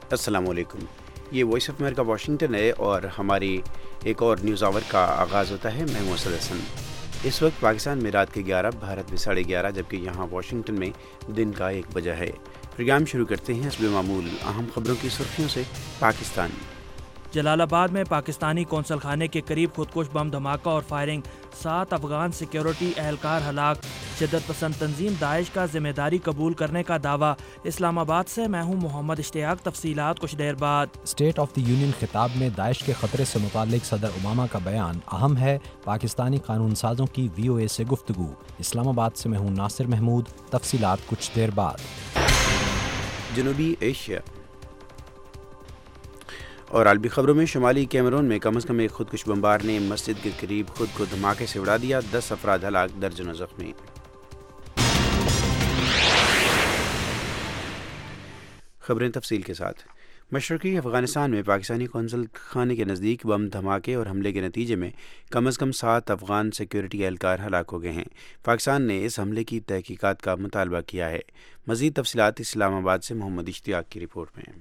السلام علیکم. یہ وائس آف امریکہ واشنگٹن ہے اور ہماری ایک اور نیوز آور کا آغاز ہوتا ہے. میں محسن حسن. اس وقت پاکستان میں رات کے 11، بھارت میں 11:30، جبکہ یہاں واشنگٹن میں دن کا 1 بجا ہے. پروگرام شروع کرتے ہیں حسب معمول اہم خبروں کی سرخیوں سے. پاکستان جلال آباد میں پاکستانی قونصل خانے کے قریب خودکش بم دھماکہ اور فائرنگ، 7 افغان سیکیورٹی اہلکار ہلاک. شدت پسند تنظیم داعش کا ذمہ داری قبول کرنے کا دعویٰ. اسلام آباد سے میں ہوں محمد اشتیاق. تفصیلات کچھ دیر بعد. اسٹیٹ آف دی یونین خطاب میں داعش کے خطرے سے متعلق صدر اوباما کا بیان اہم ہے. پاکستانی قانون سازوں کی وی او اے سے گفتگو. اسلام آباد سے میں ہوں ناصر محمود. تفصیلات کچھ دیر بعد. جنوبی ایشیا اور عالمی خبروں میں شمالی کیمرون میں کم از کم ایک خودکش بمبار نے مسجد کے قریب خود کو دھماکے سے اڑا دیا. 10 افراد ہلاک، درجنوں زخمی. خبریں تفصیل کے ساتھ. مشرقی افغانستان میں پاکستانی قونصل خانے کے نزدیک بم دھماکے اور حملے کے نتیجے میں کم از کم 7 افغان سیکیورٹی اہلکار ہلاک ہو گئے ہیں. پاکستان نے اس حملے کی تحقیقات کا مطالبہ کیا ہے. مزید تفصیلات اسلام آباد سے محمد اشتیاق کی رپورٹ میں.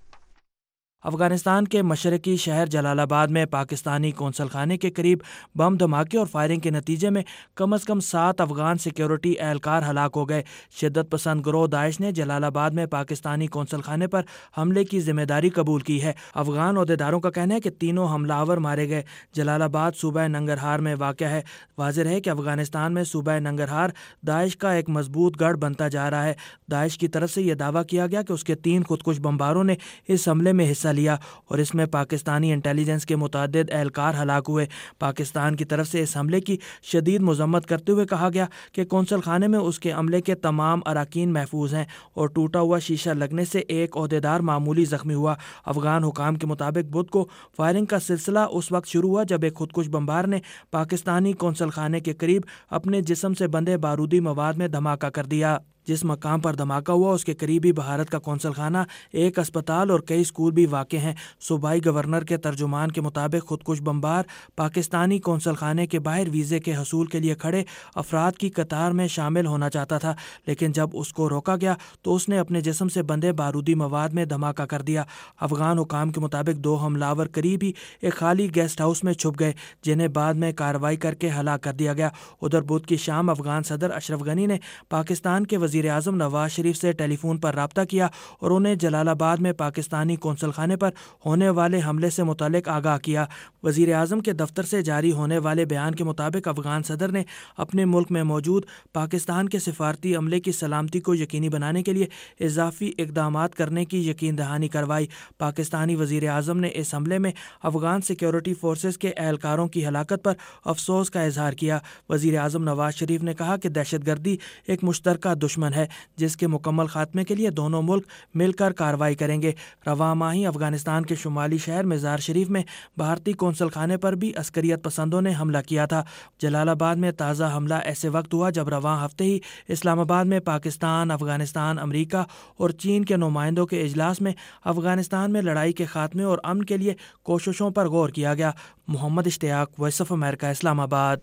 افغانستان کے مشرقی شہر جلال آباد میں پاکستانی قونصل خانے کے قریب بم دھماکے اور فائرنگ کے نتیجے میں کم از کم 7 افغان سیکیورٹی اہلکار ہلاک ہو گئے. شدت پسند گروہ داعش نے جلال آباد میں پاکستانی قونصل خانے پر حملے کی ذمہ داری قبول کی ہے. افغان عہدیداروں کا کہنا ہے کہ تینوں حملہ آور مارے گئے. جلال آباد صوبہ ننگرہار میں واقع ہے. واضح ہے کہ افغانستان میں صوبہ ننگرہار داعش کا ایک مضبوط گڑھ بنتا جا رہا ہے. داعش کی طرف سے یہ دعویٰ کیا گیا کہ اس کے 3 خودکش بمباروں نے اس حملے میں حصہ لیا اور اس میں پاکستانی انٹیلیجنس کے متعدد اہلکار ہلاک ہوئے. پاکستان کی طرف سے اس حملے کی شدید مذمت کرتے ہوئے کہا گیا کہ قونصل خانے میں اس کے عملے کے تمام اراکین محفوظ ہیں اور ٹوٹا ہوا شیشہ لگنے سے ایک عہدیدار معمولی زخمی ہوا. افغان حکام کے مطابق بدھ کو فائرنگ کا سلسلہ اس وقت شروع ہوا جب ایک خودکش بمبار نے پاکستانی قونصل خانے کے قریب اپنے جسم سے بندھے بارودی مواد میں دھماکہ کر دیا. جس مقام پر دھماکہ ہوا اس کے قریب ہی بھارت کا قونصل خانہ، ایک اسپتال اور کئی اسکول بھی واقع ہیں. صوبائی گورنر کے ترجمان کے مطابق خودکش بمبار پاکستانی قونصل خانے کے باہر ویزے کے حصول کے لیے کھڑے افراد کی قطار میں شامل ہونا چاہتا تھا، لیکن جب اس کو روکا گیا تو اس نے اپنے جسم سے بندھے بارودی مواد میں دھماکہ کر دیا. افغان حکام کے مطابق 2 حملہ آور قریب ہی ایک خالی گیسٹ ہاؤس میں چھپ گئے جنہیں بعد میں کارروائی کر کے ہلاک کر دیا گیا. ادھر بدھ کی شام افغان صدر اشرف غنی نے پاکستان کے وزیر اعظم نواز شریف سے ٹیلی فون پر رابطہ کیا اور انہیں جلال آباد میں پاکستانی قونصل خانے پر ہونے والے حملے سے متعلق آگاہ کیا. وزیر اعظم کے دفتر سے جاری ہونے والے بیان کے مطابق افغان صدر نے اپنے ملک میں موجود پاکستان کے سفارتی عملے کی سلامتی کو یقینی بنانے کے لیے اضافی اقدامات کرنے کی یقین دہانی کروائی. پاکستانی وزیر اعظم نے اس حملے میں افغان سیکیورٹی فورسز کے اہلکاروں کی ہلاکت پر افسوس کا اظہار کیا. وزیر اعظم نواز شریف نے کہا کہ دہشت گردی ایک مشترکہ دشمن ہے جس کے مکمل خاتمے کے لیے دونوں ملک مل کر کارروائی کریں گے. رواں ماہ ہی افغانستان کے شمالی شہر مزار شریف میں بھارتی قونصل خانے پر بھی عسکریت پسندوں نے حملہ کیا تھا. جلال آباد میں تازہ حملہ ایسے وقت ہوا جب رواں ہفتے ہی اسلام آباد میں پاکستان، افغانستان، امریکہ اور چین کے نمائندوں کے اجلاس میں افغانستان میں لڑائی کے خاتمے اور امن کے لیے کوششوں پر غور کیا گیا. محمد اشتیاق، وائس آف امریکہ، اسلام آباد.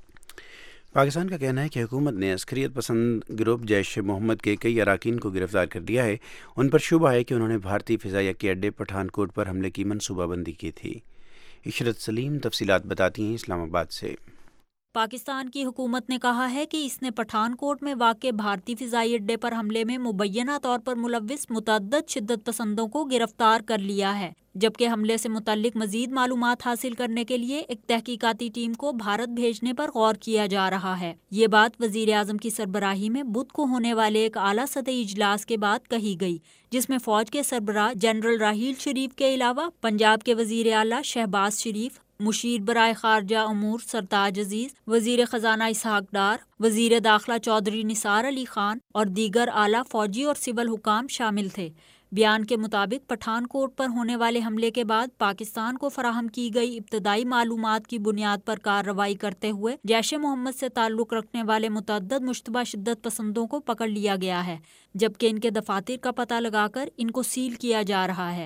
پاکستان کا کہنا ہے کہ حکومت نے عسکریت پسند گروپ جیش محمد کے کئی اراکین کو گرفتار کر دیا ہے. ان پر شبہ ہے کہ انہوں نے بھارتی فضائیہ کے اڈے پٹھان کوٹ پر حملے کی منصوبہ بندی کی تھی. عشرت سلیم تفصیلات بتاتی ہیں اسلام آباد سے. پاکستان کی حکومت نے کہا ہے کہ اس نے پٹھان کوٹ میں واقع بھارتی فضائی اڈے پر حملے میں مبینہ طور پر ملوث متعدد شدت پسندوں کو گرفتار کر لیا ہے، جبکہ حملے سے متعلق مزید معلومات حاصل کرنے کے لیے ایک تحقیقاتی ٹیم کو بھارت بھیجنے پر غور کیا جا رہا ہے. یہ بات وزیر اعظم کی سربراہی میں بدھ کو ہونے والے ایک اعلیٰ سطحی اجلاس کے بعد کہی گئی، جس میں فوج کے سربراہ جنرل راحیل شریف کے علاوہ پنجاب کے وزیر اعلیٰ شہباز شریف، مشیر برائے خارجہ امور سرتاج عزیز، وزیر خزانہ اسحاق ڈار، وزیر داخلہ چودھری نثار علی خان اور دیگر اعلیٰ فوجی اور سول حکام شامل تھے. بیان کے مطابق پٹھان کوٹ پر ہونے والے حملے کے بعد پاکستان کو فراہم کی گئی ابتدائی معلومات کی بنیاد پر کارروائی کرتے ہوئے جیش محمد سے تعلق رکھنے والے متعدد مشتبہ شدت پسندوں کو پکڑ لیا گیا ہے، جبکہ ان کے دفاتر کا پتہ لگا کر ان کو سیل کیا جا رہا ہے.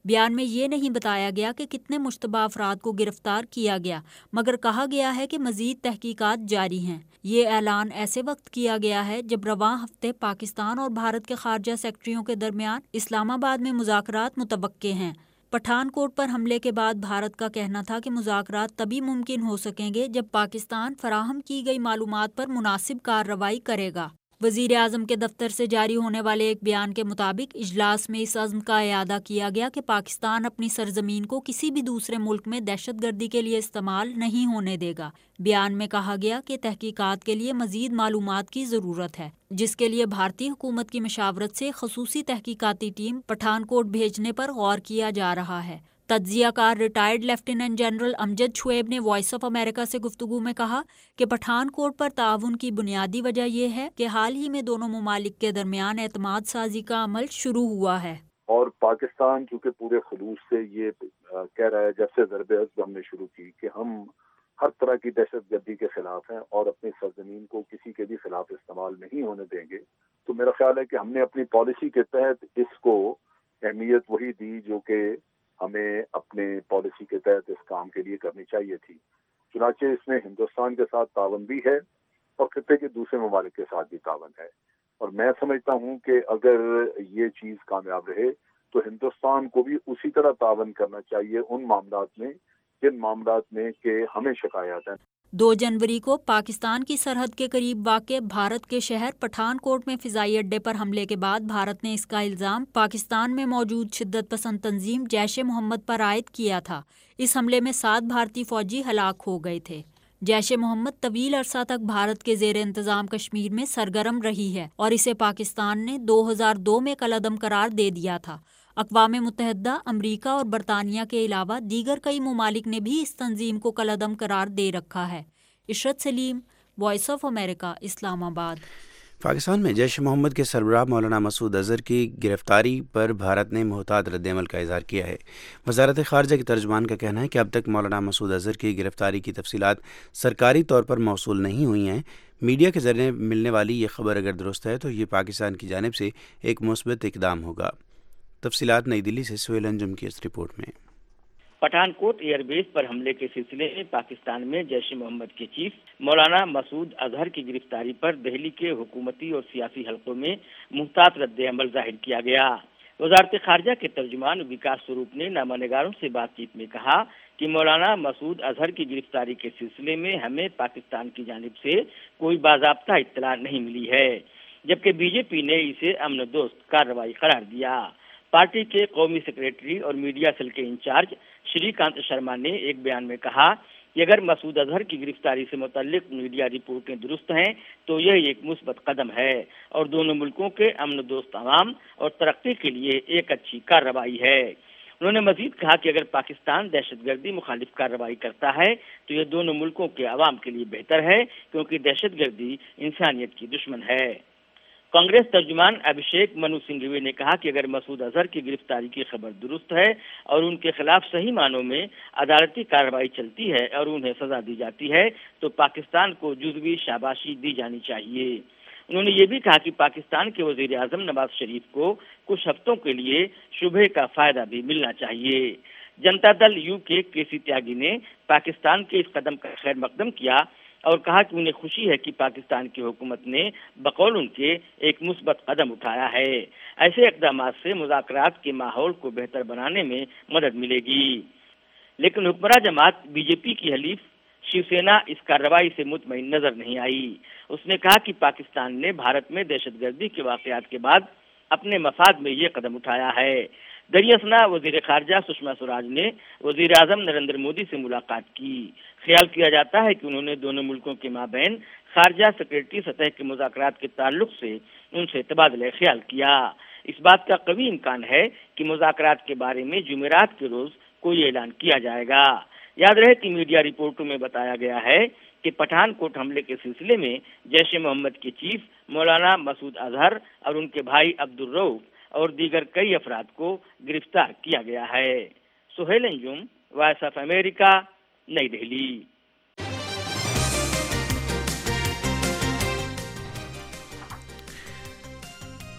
بیان میں یہ نہیں بتایا گیا کہ کتنے مشتبہ افراد کو گرفتار کیا گیا، مگر کہا گیا ہے کہ مزید تحقیقات جاری ہیں۔ یہ اعلان ایسے وقت کیا گیا ہے جب رواں ہفتے پاکستان اور بھارت کے خارجہ سیکرٹریوں کے درمیان اسلام آباد میں مذاکرات متوقع ہیں۔ پٹھان کوٹ پر حملے کے بعد بھارت کا کہنا تھا کہ مذاکرات تبھی ممکن ہو سکیں گے جب پاکستان فراہم کی گئی معلومات پر مناسب کارروائی کرے گا۔ وزیر اعظم کے دفتر سے جاری ہونے والے ایک بیان کے مطابق اجلاس میں اس عزم کا اعادہ کیا گیا کہ پاکستان اپنی سرزمین کو کسی بھی دوسرے ملک میں دہشت گردی کے لیے استعمال نہیں ہونے دے گا۔ بیان میں کہا گیا کہ تحقیقات کے لیے مزید معلومات کی ضرورت ہے، جس کے لیے بھارتی حکومت کی مشاورت سے خصوصی تحقیقاتی ٹیم پٹھان کوٹ بھیجنے پر غور کیا جا رہا ہے۔ تجزیہ کار retired lieutenant general Amjad Shoaib نے وائس آف امریکہ سے گفتگو میں کہا کہ پٹھان کوٹ پر تعاون کی بنیادی وجہ یہ ہے کہ حال ہی میں دونوں ممالک کے درمیان اعتماد سازی کا عمل شروع ہوا ہے، اور پاکستان چونکہ پورے خلوص سے یہ کہہ رہا ہے جب سے ضرب عضب ہم نے شروع کی کہ ہم ہر طرح کی دہشت گردی کے خلاف ہیں اور اپنی سرزمین کو کسی کے بھی خلاف استعمال نہیں ہونے دیں گے، تو میرا خیال ہے کہ ہم نے اپنی پالیسی کے تحت اس کو اہمیت وہی دی جو کہ ہمیں اپنے پالیسی کے تحت اس کام کے لیے کرنی چاہیے تھی۔ چنانچہ اس میں ہندوستان کے ساتھ تعاون بھی ہے اور خطے کے دوسرے ممالک کے ساتھ بھی تعاون ہے، اور میں سمجھتا ہوں کہ اگر یہ چیز کامیاب رہے تو ہندوستان کو بھی اسی طرح تعاون کرنا چاہیے ان معاملات میں جن معاملات میں کہ ہمیں شکایات ہیں۔ 2 جنوری کو پاکستان کی سرحد کے قریب واقع بھارت کے شہر پٹھان کوٹ میں فضائی اڈے پر حملے کے بعد بھارت نے اس کا الزام پاکستان میں موجود شدت پسند تنظیم جیش محمد پر عائد کیا تھا۔ اس حملے میں 7 بھارتی فوجی ہلاک ہو گئے تھے۔ جیش محمد طویل عرصہ تک بھارت کے زیر انتظام کشمیر میں سرگرم رہی ہے اور اسے پاکستان نے 2002 میں کالعدم قرار دے دیا تھا۔ اقوام متحدہ، امریکہ اور برطانیہ کے علاوہ دیگر کئی ممالک نے بھی اس تنظیم کو کالعدم قرار دے رکھا ہے۔ عشرت سلیم، وائس آف امریکہ، اسلام آباد۔ پاکستان میں جیش محمد کے سربراہ مولانا مسعود اظہر کی گرفتاری پر بھارت نے محتاط رد عمل کا اظہار کیا ہے۔ وزارت خارجہ کے ترجمان کا کہنا ہے کہ اب تک مولانا مسعود اظہر کی گرفتاری کی تفصیلات سرکاری طور پر موصول نہیں ہوئی ہیں۔ میڈیا کے ذریعے ملنے والی یہ خبر اگر درست ہے تو یہ پاکستان کی جانب سے ایک مثبت اقدام ہوگا۔ تفصیلات نئی دلی سے سہیل انجم کی اس رپورٹ میں۔ پٹھان کوٹ ایئر بیس پر حملے کے سلسلے میں پاکستان میں جیش محمد کے چیف مولانا مسعود اظہر کی گرفتاری پر دہلی کے حکومتی اور سیاسی حلقوں میں محتاط رد عمل ظاہر کیا گیا۔ وزارت خارجہ کے ترجمان وکاس سوروپ نے نامہ نگاروں سے بات چیت میں کہا کہ مولانا مسعود اظہر کی گرفتاری کے سلسلے میں ہمیں پاکستان کی جانب سے کوئی باضابطہ اطلاع نہیں ملی ہے، جبکہ بی جے پی نے اسے امن دوست کارروائی قرار دیا۔ پارٹی کے قومی سیکریٹری اور میڈیا سیل کے انچارج شری کانت شرما نے ایک بیان میں کہا کہ اگر مسعود اظہر کی گرفتاری سے متعلق میڈیا رپورٹیں درست ہیں تو یہ ایک مثبت قدم ہے اور دونوں ملکوں کے امن دوست عوام اور ترقی کے لیے ایک اچھی کارروائی ہے۔ انہوں نے مزید کہا کہ اگر پاکستان دہشت گردی مخالف کارروائی کرتا ہے تو یہ دونوں ملکوں کے عوام کے لیے بہتر ہے، کیونکہ دہشت گردی انسانیت کی دشمن ہے۔ کانگریس ترجمان ابھیشیک منو سنگھوی نے کہا کہ اگر مسعود اظہر کی گرفتاری کی خبر درست ہے اور ان کے خلاف صحیح معنوں میں عدالتی کارروائی چلتی ہے اور انہیں سزا دی جاتی ہے تو پاکستان کو جزوی شاباشی دی جانی چاہیے۔ انہوں نے یہ بھی کہا کہ پاکستان کے وزیر اعظم نواز شریف کو کچھ ہفتوں کے لیے شبہ کا فائدہ بھی ملنا چاہیے۔ جنتا دل یو کے سی تیاگی نے پاکستان کے اس قدم کا خیر مقدم کیا اور کہا کہ انہیں خوشی ہے کہ پاکستان کی حکومت نے بقول ان کے ایک مثبت قدم اٹھایا ہے۔ ایسے اقدامات سے مذاکرات کے ماحول کو بہتر بنانے میں مدد ملے گی، لیکن حکمراں جماعت بی جے پی کی حلیف شیو سینا اس کارروائی سے مطمئن نظر نہیں آئی۔ اس نے کہا کہ پاکستان نے بھارت میں دہشت گردی کے واقعات کے بعد اپنے مفاد میں یہ قدم اٹھایا ہے۔ دریاسنا وزیر خارجہ سشما سوراج نے وزیر اعظم نریندر مودی سے ملاقات کی۔ خیال کیا جاتا ہے کہ انہوں نے دونوں ملکوں کے مابین خارجہ سیکرٹری سطح کے مذاکرات کے تعلق سے ان سے تبادلہ خیال کیا۔ اس بات کا قوی امکان ہے کہ مذاکرات کے بارے میں جمعرات کے روز کوئی اعلان کیا جائے گا۔ یاد رہے کہ میڈیا رپورٹوں میں بتایا گیا ہے کہ پٹھان کوٹ حملے کے سلسلے میں جیش محمد کے چیف مولانا مسعود اظہر اور ان کے بھائی عبدالرؤف اور دیگر کئی افراد کو گرفتار کیا گیا ہے۔ Sohail Anjum, voice of America, نئی دہلی۔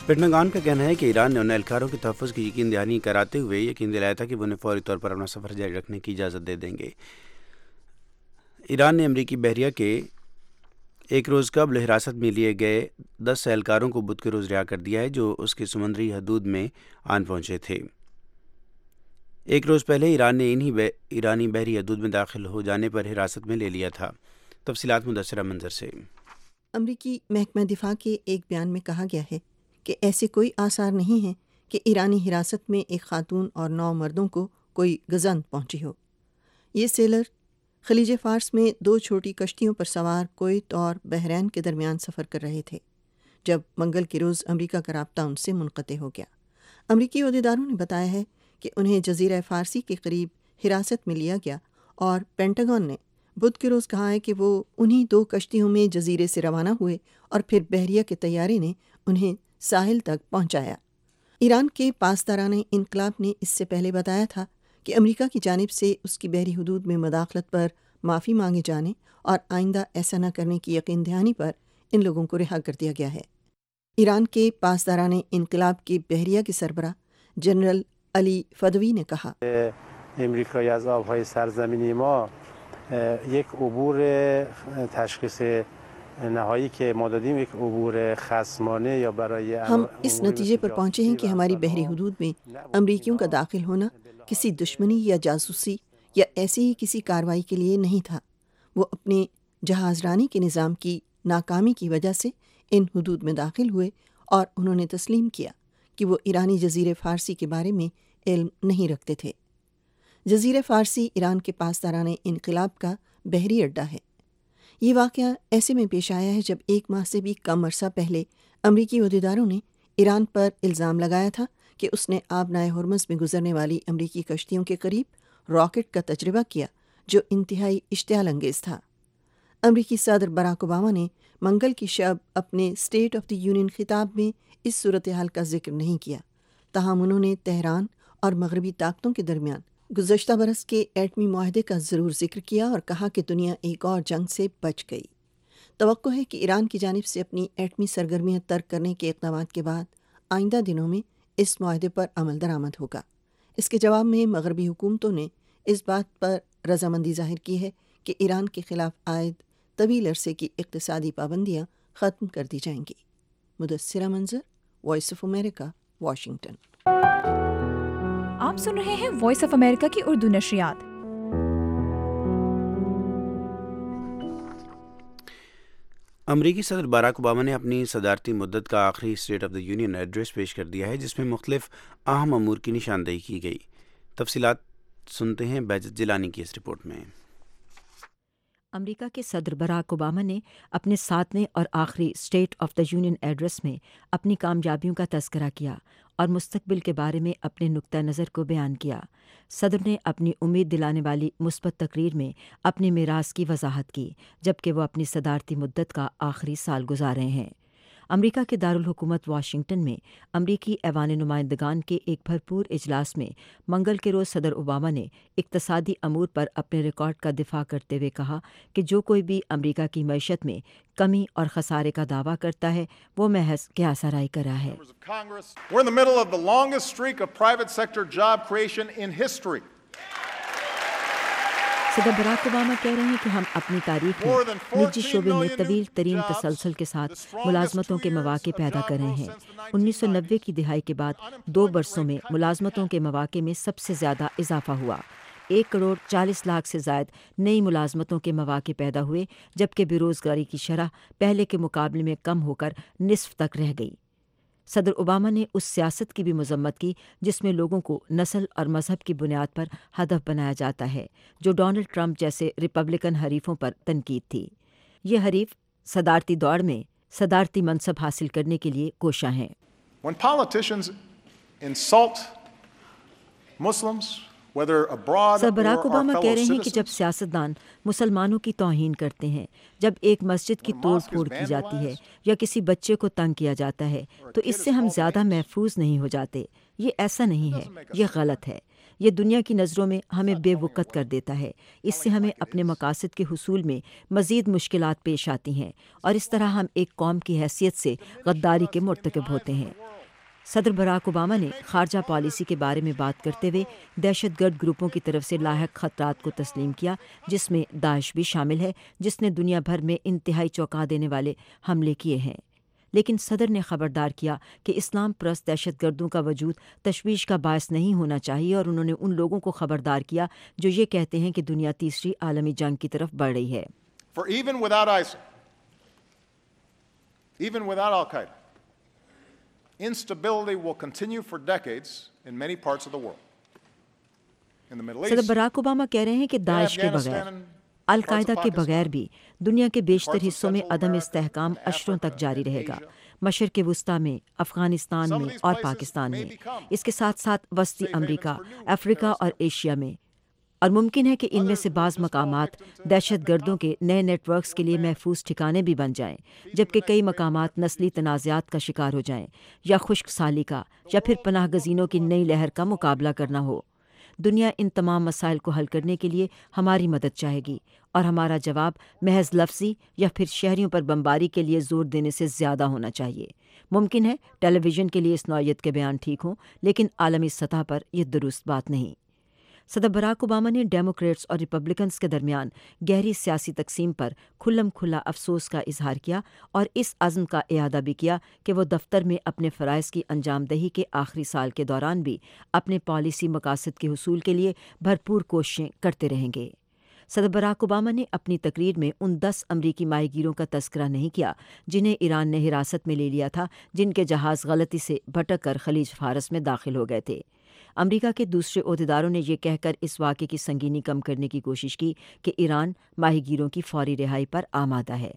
پینٹاگن کا کہنا ہے کہ ایران نے ان اہلکاروں کے تحفظ کی یقین دہانی کراتے ہوئے یقین دلایا تھا کہ وہ انہیں فوری طور پر اپنا سفر جاری رکھنے کی اجازت دے دیں گے۔ ایران نے امریکی بحریہ کے ایک روز قبل حراست میں لیے گئے 10 اہلکاروں کو بدھ کے روز رہا کر دیا ہے جو اس کے سمندری حدود میں آن پہنچے تھے۔ ایک روز پہلے ایران نے انہی ایرانی بحری حدود میں داخل ہو جانے پر حراست میں لے لیا تھا۔ تفصیلات مدثرہ منظر سے۔ امریکی محکمہ دفاع کے ایک بیان میں کہا گیا ہے کہ ایسے کوئی آثار نہیں ہیں کہ ایرانی حراست میں ایک خاتون اور 9 مردوں کو کوئی گزند پہنچی ہو۔ یہ سیلر خلیج فارس میں 2 چھوٹی کشتیوں پر سوار کویت اور بحرین کے درمیان سفر کر رہے تھے جب منگل کے روز امریکہ کا رابطہ ان سے منقطع ہو گیا۔ امریکی عہدیداروں نے بتایا ہے کہ انہیں جزیرہ فارسی کے قریب حراست میں لیا گیا اور پینٹاگن نے بدھ کے روز کہا ہے کہ وہ انہی 2 کشتیوں میں جزیرے سے روانہ ہوئے اور پھر بحریہ کے طیارے نے انہیں ساحل تک پہنچایا۔ ایران کے پاسداران انقلاب نے اس سے پہلے بتایا تھا کہ امریکہ کی جانب سے اس کی بحری حدود میں مداخلت پر معافی مانگے جانے اور آئندہ ایسا نہ کرنے کی یقین دہانی پر ان لوگوں کو رہا کر دیا گیا ہے۔ ایران کے پاسداران انقلاب کے بحریہ کے سربراہ جنرل علی فدوی نے کہا امریکایی از آبهای سرزمینی ما یک عبور تشخیص نهایی که ما دادیم یک عبور خصمانه یا برای ہم اس نتیجے پر پہنچے ہیں کہ ہماری بحری حدود میں امریکیوں کا داخل ہونا کسی دشمنی یا جاسوسی یا ایسی ہی کسی کارروائی کے لیے نہیں تھا۔ وہ اپنے جہاز رانی کے نظام کی ناکامی کی وجہ سے ان حدود میں داخل ہوئے اور انہوں نے تسلیم کیا کہ وہ ایرانی جزیرے فارسی کے بارے میں علم نہیں رکھتے تھے۔ جزیرہ فارسی ایران کے پاسداران انقلاب کا بحری اڈہ ہے۔ یہ واقعہ ایسے میں پیش آیا ہے جب 1 ماہ سے بھی کم عرصہ پہلے امریکی عہدیداروں نے ایران پر الزام لگایا تھا کہ اس نے آبنائے ہرمز میں گزرنے والی امریکی کشتیوں کے قریب راکٹ کا تجربہ کیا جو انتہائی اشتعال انگیز تھا۔ امریکی صدر باراک اوباما نے منگل کی شب اپنے اسٹیٹ آف دی یونین خطاب میں اس صورتحال کا ذکر نہیں کیا، تاہم انہوں نے تہران اور مغربی طاقتوں کے درمیان گزشتہ برس کے ایٹمی معاہدے کا ضرور ذکر کیا اور کہا کہ دنیا ایک اور جنگ سے بچ گئی۔ توقع ہے کہ ایران کی جانب سے اپنی ایٹمی سرگرمیاں ترک کرنے کے اقدامات کے بعد آئندہ دنوں میں اس معاہدے پر عمل درآمد ہوگا۔ اس کے جواب میں مغربی حکومتوں نے اس بات پر رضامندی ظاہر کی ہے کہ ایران کے خلاف عائد طویل عرصے کی اقتصادی پابندیاں ختم کر دی جائیں گی۔ مدثرہ منظر، وائس آف امریکہ، واشنگٹن۔ آپ سن رہے ہیں وائس آف امریکہ کی اردو نشریات۔ امریکی صدر باراک اوباما نے اپنی صدارتی مدت کا آخری state of the union address پیش کر دیا ہے جس میں مختلف اہم امور کی نشاندہی کی گئی۔ تفصیلات سنتے ہیں بہجت جیلانی کی اس رپورٹ میں۔ امریکہ کے صدر باراک اوباما نے اپنے 7ویں اور آخری state of the union address میں اپنی کامیابیوں کا تذکرہ کیا اور مستقبل کے بارے میں اپنے نقطہ نظر کو بیان کیا۔ صدر نے اپنی امید دلانے والی مثبت تقریر میں اپنے میراث کی وضاحت کی جبکہ وہ اپنی صدارتی مدت کا آخری سال گزار رہے ہیں۔ امریکہ کے دارالحکومت واشنگٹن میں امریکی ایوان نمائندگان کے ایک بھرپور اجلاس میں منگل کے روز صدر اوباما نے اقتصادی امور پر اپنے ریکارڈ کا دفاع کرتے ہوئے کہا کہ جو کوئی بھی امریکہ کی معیشت میں کمی اور خسارے کا دعویٰ کرتا ہے وہ محض قیاس آرائی کر رہا ہے۔ صدر باراک اوباما کہہ رہے ہیں کہ ہم اپنی تاریخ میں نجی شعبے میں طویل ترین تسلسل کے ساتھ ملازمتوں کے مواقع پیدا کر رہے ہیں۔ 1990 کی دہائی کے بعد 2 برسوں میں ملازمتوں کے مواقع میں سب سے زیادہ اضافہ ہوا۔ 1,40,00,000 سے زائد نئی ملازمتوں کے مواقع پیدا ہوئے جبکہ بے روزگاری کی شرح پہلے کے مقابلے میں کم ہو کر نصف تک رہ گئی۔ صدر اوباما نے اس سیاست کی بھی مذمت کی جس میں لوگوں کو نسل اور مذہب کی بنیاد پر ہدف بنایا جاتا ہے، جو ڈونلڈ ٹرمپ جیسے ریپبلکن حریفوں پر تنقید تھی۔ یہ حریف صدارتی دوڑ میں صدارتی منصب حاصل کرنے کے لیے کوشاں ہیں۔ صدر باراک اوباما کہہ رہے ہیں کہ جب سیاستدان مسلمانوں کی توہین کرتے ہیں، جب ایک مسجد کی توڑ پھوڑ کی جاتی ہے یا کسی بچے کو تنگ کیا جاتا ہے تو اس سے ہم زیادہ محفوظ نہیں ہو جاتے۔ یہ ایسا نہیں ہے، یہ غلط ہے۔ یہ دنیا کی نظروں میں ہمیں بے وقت کر دیتا ہے۔ اس سے ہمیں اپنے مقاصد کے حصول میں مزید مشکلات پیش آتی ہیں اور اس طرح ہم ایک قوم کی حیثیت سے غداری کے مرتکب ہوتے ہیں۔ صدر براک اوباما نے خارجہ پالیسی کے بارے میں بات کرتے ہوئے دہشت گرد گروپوں کی طرف سے لاحق خطرات کو تسلیم کیا، جس میں داعش بھی شامل ہے، جس نے دنیا بھر میں انتہائی چونکا دینے والے حملے کیے ہیں۔ لیکن صدر نے خبردار کیا کہ اسلام پرست دہشت گردوں کا وجود تشویش کا باعث نہیں ہونا چاہیے، اور انہوں نے ان لوگوں کو خبردار کیا جو یہ کہتے ہیں کہ دنیا تیسری عالمی جنگ کی طرف بڑھ رہی ہے۔ For even without ISIL, even without Al-Qaeda, instability will continue for decades in many parts of the world. In the Middle East, صدر براک اوباما کہہ رہے ہیں کہ داعش کے بغیر، القاعدہ کے بغیر بھی دنیا کے بیشتر حصوں میں عدم استحکام اشروں تک جاری رہے گا، مشرق وسطیٰ میں، افغانستان میں اور پاکستان میں، اس کے ساتھ ساتھ وسطی امریکہ، افریقہ اور ایشیا میں، اور ممکن ہے کہ ان میں سے بعض مقامات دہشت گردوں کے نئے نیٹ ورکس کے لیے محفوظ ٹھکانے بھی بن جائیں، جبکہ کئی مقامات نسلی تنازعات کا شکار ہو جائیں، یا خشک سالی کا، یا پھر پناہ گزینوں کی نئی لہر کا مقابلہ کرنا ہو۔ دنیا ان تمام مسائل کو حل کرنے کے لیے ہماری مدد چاہے گی، اور ہمارا جواب محض لفظی یا پھر شہریوں پر بمباری کے لیے زور دینے سے زیادہ ہونا چاہیے۔ ممکن ہے ٹیلی ویژن کے لیے اس نوعیت کے بیان ٹھیک ہوں، لیکن عالمی سطح پر یہ درست بات نہیں۔ صدر براک اوباما نے ڈیموکریٹس اور ریپبلکنز کے درمیان گہری سیاسی تقسیم پر کھلم کھلا افسوس کا اظہار کیا، اور اس عزم کا اعادہ بھی کیا کہ وہ دفتر میں اپنے فرائض کی انجام دہی کے آخری سال کے دوران بھی اپنے پالیسی مقاصد کے حصول کے لیے بھرپور کوششیں کرتے رہیں گے۔ صدر براک اوباما نے اپنی تقریر میں ان 10 امریکی ماہی گیروں کا تذکرہ نہیں کیا جنہیں ایران نے حراست میں لے لیا تھا، جن کے جہاز غلطی سے بھٹک کر خلیج فارس میں داخل ہو گئے تھے۔ امریکہ کے دوسرے عہدیداروں نے یہ کہہ کر اس واقعے کی سنگینی کم کرنے کی کوشش کی کہ ایران ماہی گیروں کی فوری رہائی پر آمادہ ہے۔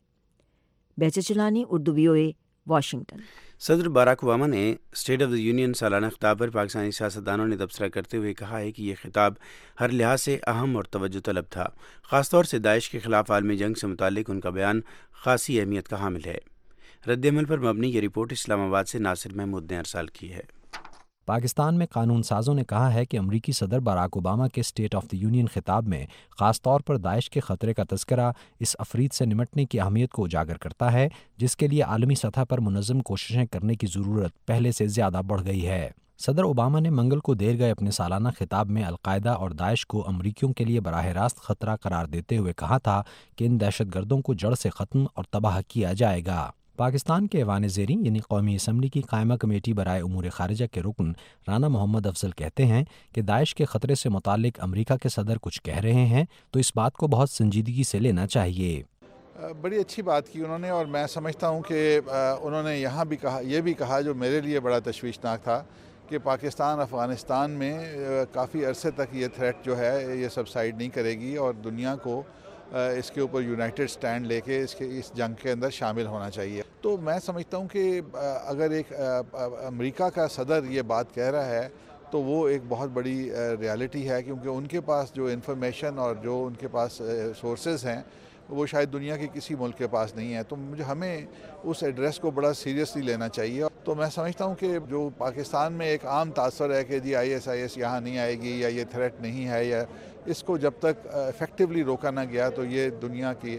Behjat Jilani, Urdu VOA، Washington. صدر باراک اوباما نے اسٹیٹ آف دی یونین سالانہ خطاب پر پاکستانی سیاستدانوں نے تبصرہ کرتے ہوئے کہا ہے کہ یہ خطاب ہر لحاظ سے اہم اور توجہ طلب تھا، خاص طور سے داعش کے خلاف عالمی جنگ سے متعلق ان کا بیان خاصی اہمیت کا حامل ہے۔ رد عمل پر مبنی یہ رپورٹ اسلام آباد سے ناصر محمود نے ارسال کی ہے۔ پاکستان میں قانون سازوں نے کہا ہے کہ امریکی صدر باراک اوباما کے اسٹیٹ آف دی یونین خطاب میں خاص طور پر داعش کے خطرے کا تذکرہ اس افرید سے نمٹنے کی اہمیت کو اجاگر کرتا ہے جس کے لیے عالمی سطح پر منظم کوششیں کرنے کی ضرورت پہلے سے زیادہ بڑھ گئی ہے۔ صدر اوباما نے منگل کو دیر گئے اپنے سالانہ خطاب میں القاعدہ اور داعش کو امریکیوں کے لیے براہ راست خطرہ قرار دیتے ہوئے کہا تھا کہ ان دہشت گردوں کو جڑ سے ختم اور تباہ کیا جائے گا۔ پاکستان کے ایوان زیریں یعنی قومی اسمبلی کی قائمہ کمیٹی برائے امور خارجہ کے رکن رانا محمد افضل کہتے ہیں کہ داعش کے خطرے سے متعلق امریکہ کے صدر کچھ کہہ رہے ہیں تو اس بات کو بہت سنجیدگی سے لینا چاہیے۔ بڑی اچھی بات کی انہوں نے، اور میں سمجھتا ہوں کہ انہوں نے یہاں بھی کہا، یہ بھی کہا جو میرے لیے بڑا تشویشناک تھا کہ پاکستان افغانستان میں کافی عرصے تک یہ تھریٹ جو ہے یہ سبسائڈ نہیں کرے گی، اور دنیا کو اس کے اوپر یونائٹڈ سٹینڈ لے کے اس جنگ کے اندر شامل ہونا چاہیے۔ تو میں سمجھتا ہوں کہ اگر ایک امریکہ کا صدر یہ بات کہہ رہا ہے تو وہ ایک بہت بڑی ریالٹی ہے، کیونکہ ان کے پاس جو انفارمیشن اور جو ان کے پاس سورسز ہیں وہ شاید دنیا کے کسی ملک کے پاس نہیں ہے۔ تو ہمیں اس ایڈریس کو بڑا سیریسلی لینا چاہیے۔ تو میں سمجھتا ہوں کہ جو پاکستان میں ایک عام تاثر ہے کہ جی ISIS یہاں نہیں آئے گی یا یہ تھریٹ نہیں ہے، یا اس کو جب تک افیکٹولی روکا نہ گیا تو یہ دنیا کی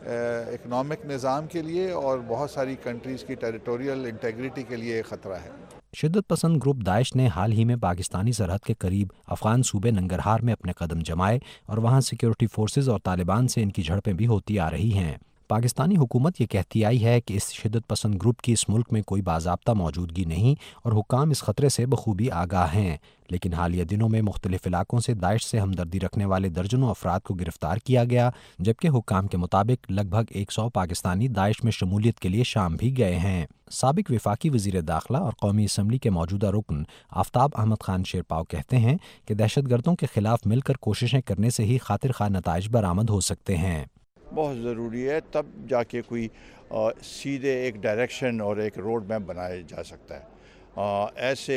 اکنامک نظام کے لیے اور بہت ساری کنٹریز کی ٹیریٹوریل انٹیگریٹی کے لیے ایک خطرہ ہے۔ شدت پسند گروپ داعش نے حال ہی میں پاکستانی سرحد کے قریب افغان صوبے ننگرہار میں اپنے قدم جمائے اور وہاں سیکیورٹی فورسز اور طالبان سے ان کی جھڑپیں بھی ہوتی آ رہی ہیں۔ پاکستانی حکومت یہ کہتی آئی ہے کہ اس شدت پسند گروپ کی اس ملک میں کوئی باضابطہ موجودگی نہیں اور حکام اس خطرے سے بخوبی آگاہ ہیں، لیکن حالیہ دنوں میں مختلف علاقوں سے داعش سے ہمدردی رکھنے والے درجنوں افراد کو گرفتار کیا گیا، جبکہ حکام کے مطابق لگ بھگ 100 پاکستانی داعش میں شمولیت کے لیے شام بھی گئے ہیں۔ سابق وفاقی وزیر داخلہ اور قومی اسمبلی کے موجودہ رکن آفتاب احمد خان شیرپاؤ کہتے ہیں کہ دہشت گردوں کے خلاف مل کر کوششیں کرنے سے ہی خاطر خواہ نتائج برآمد ہو سکتے ہیں۔ بہت ضروری ہے، تب جا کے کوئی سیدھے ایک ڈائریکشن اور ایک روڈ میپ بنایا جا سکتا ہے۔ ایسے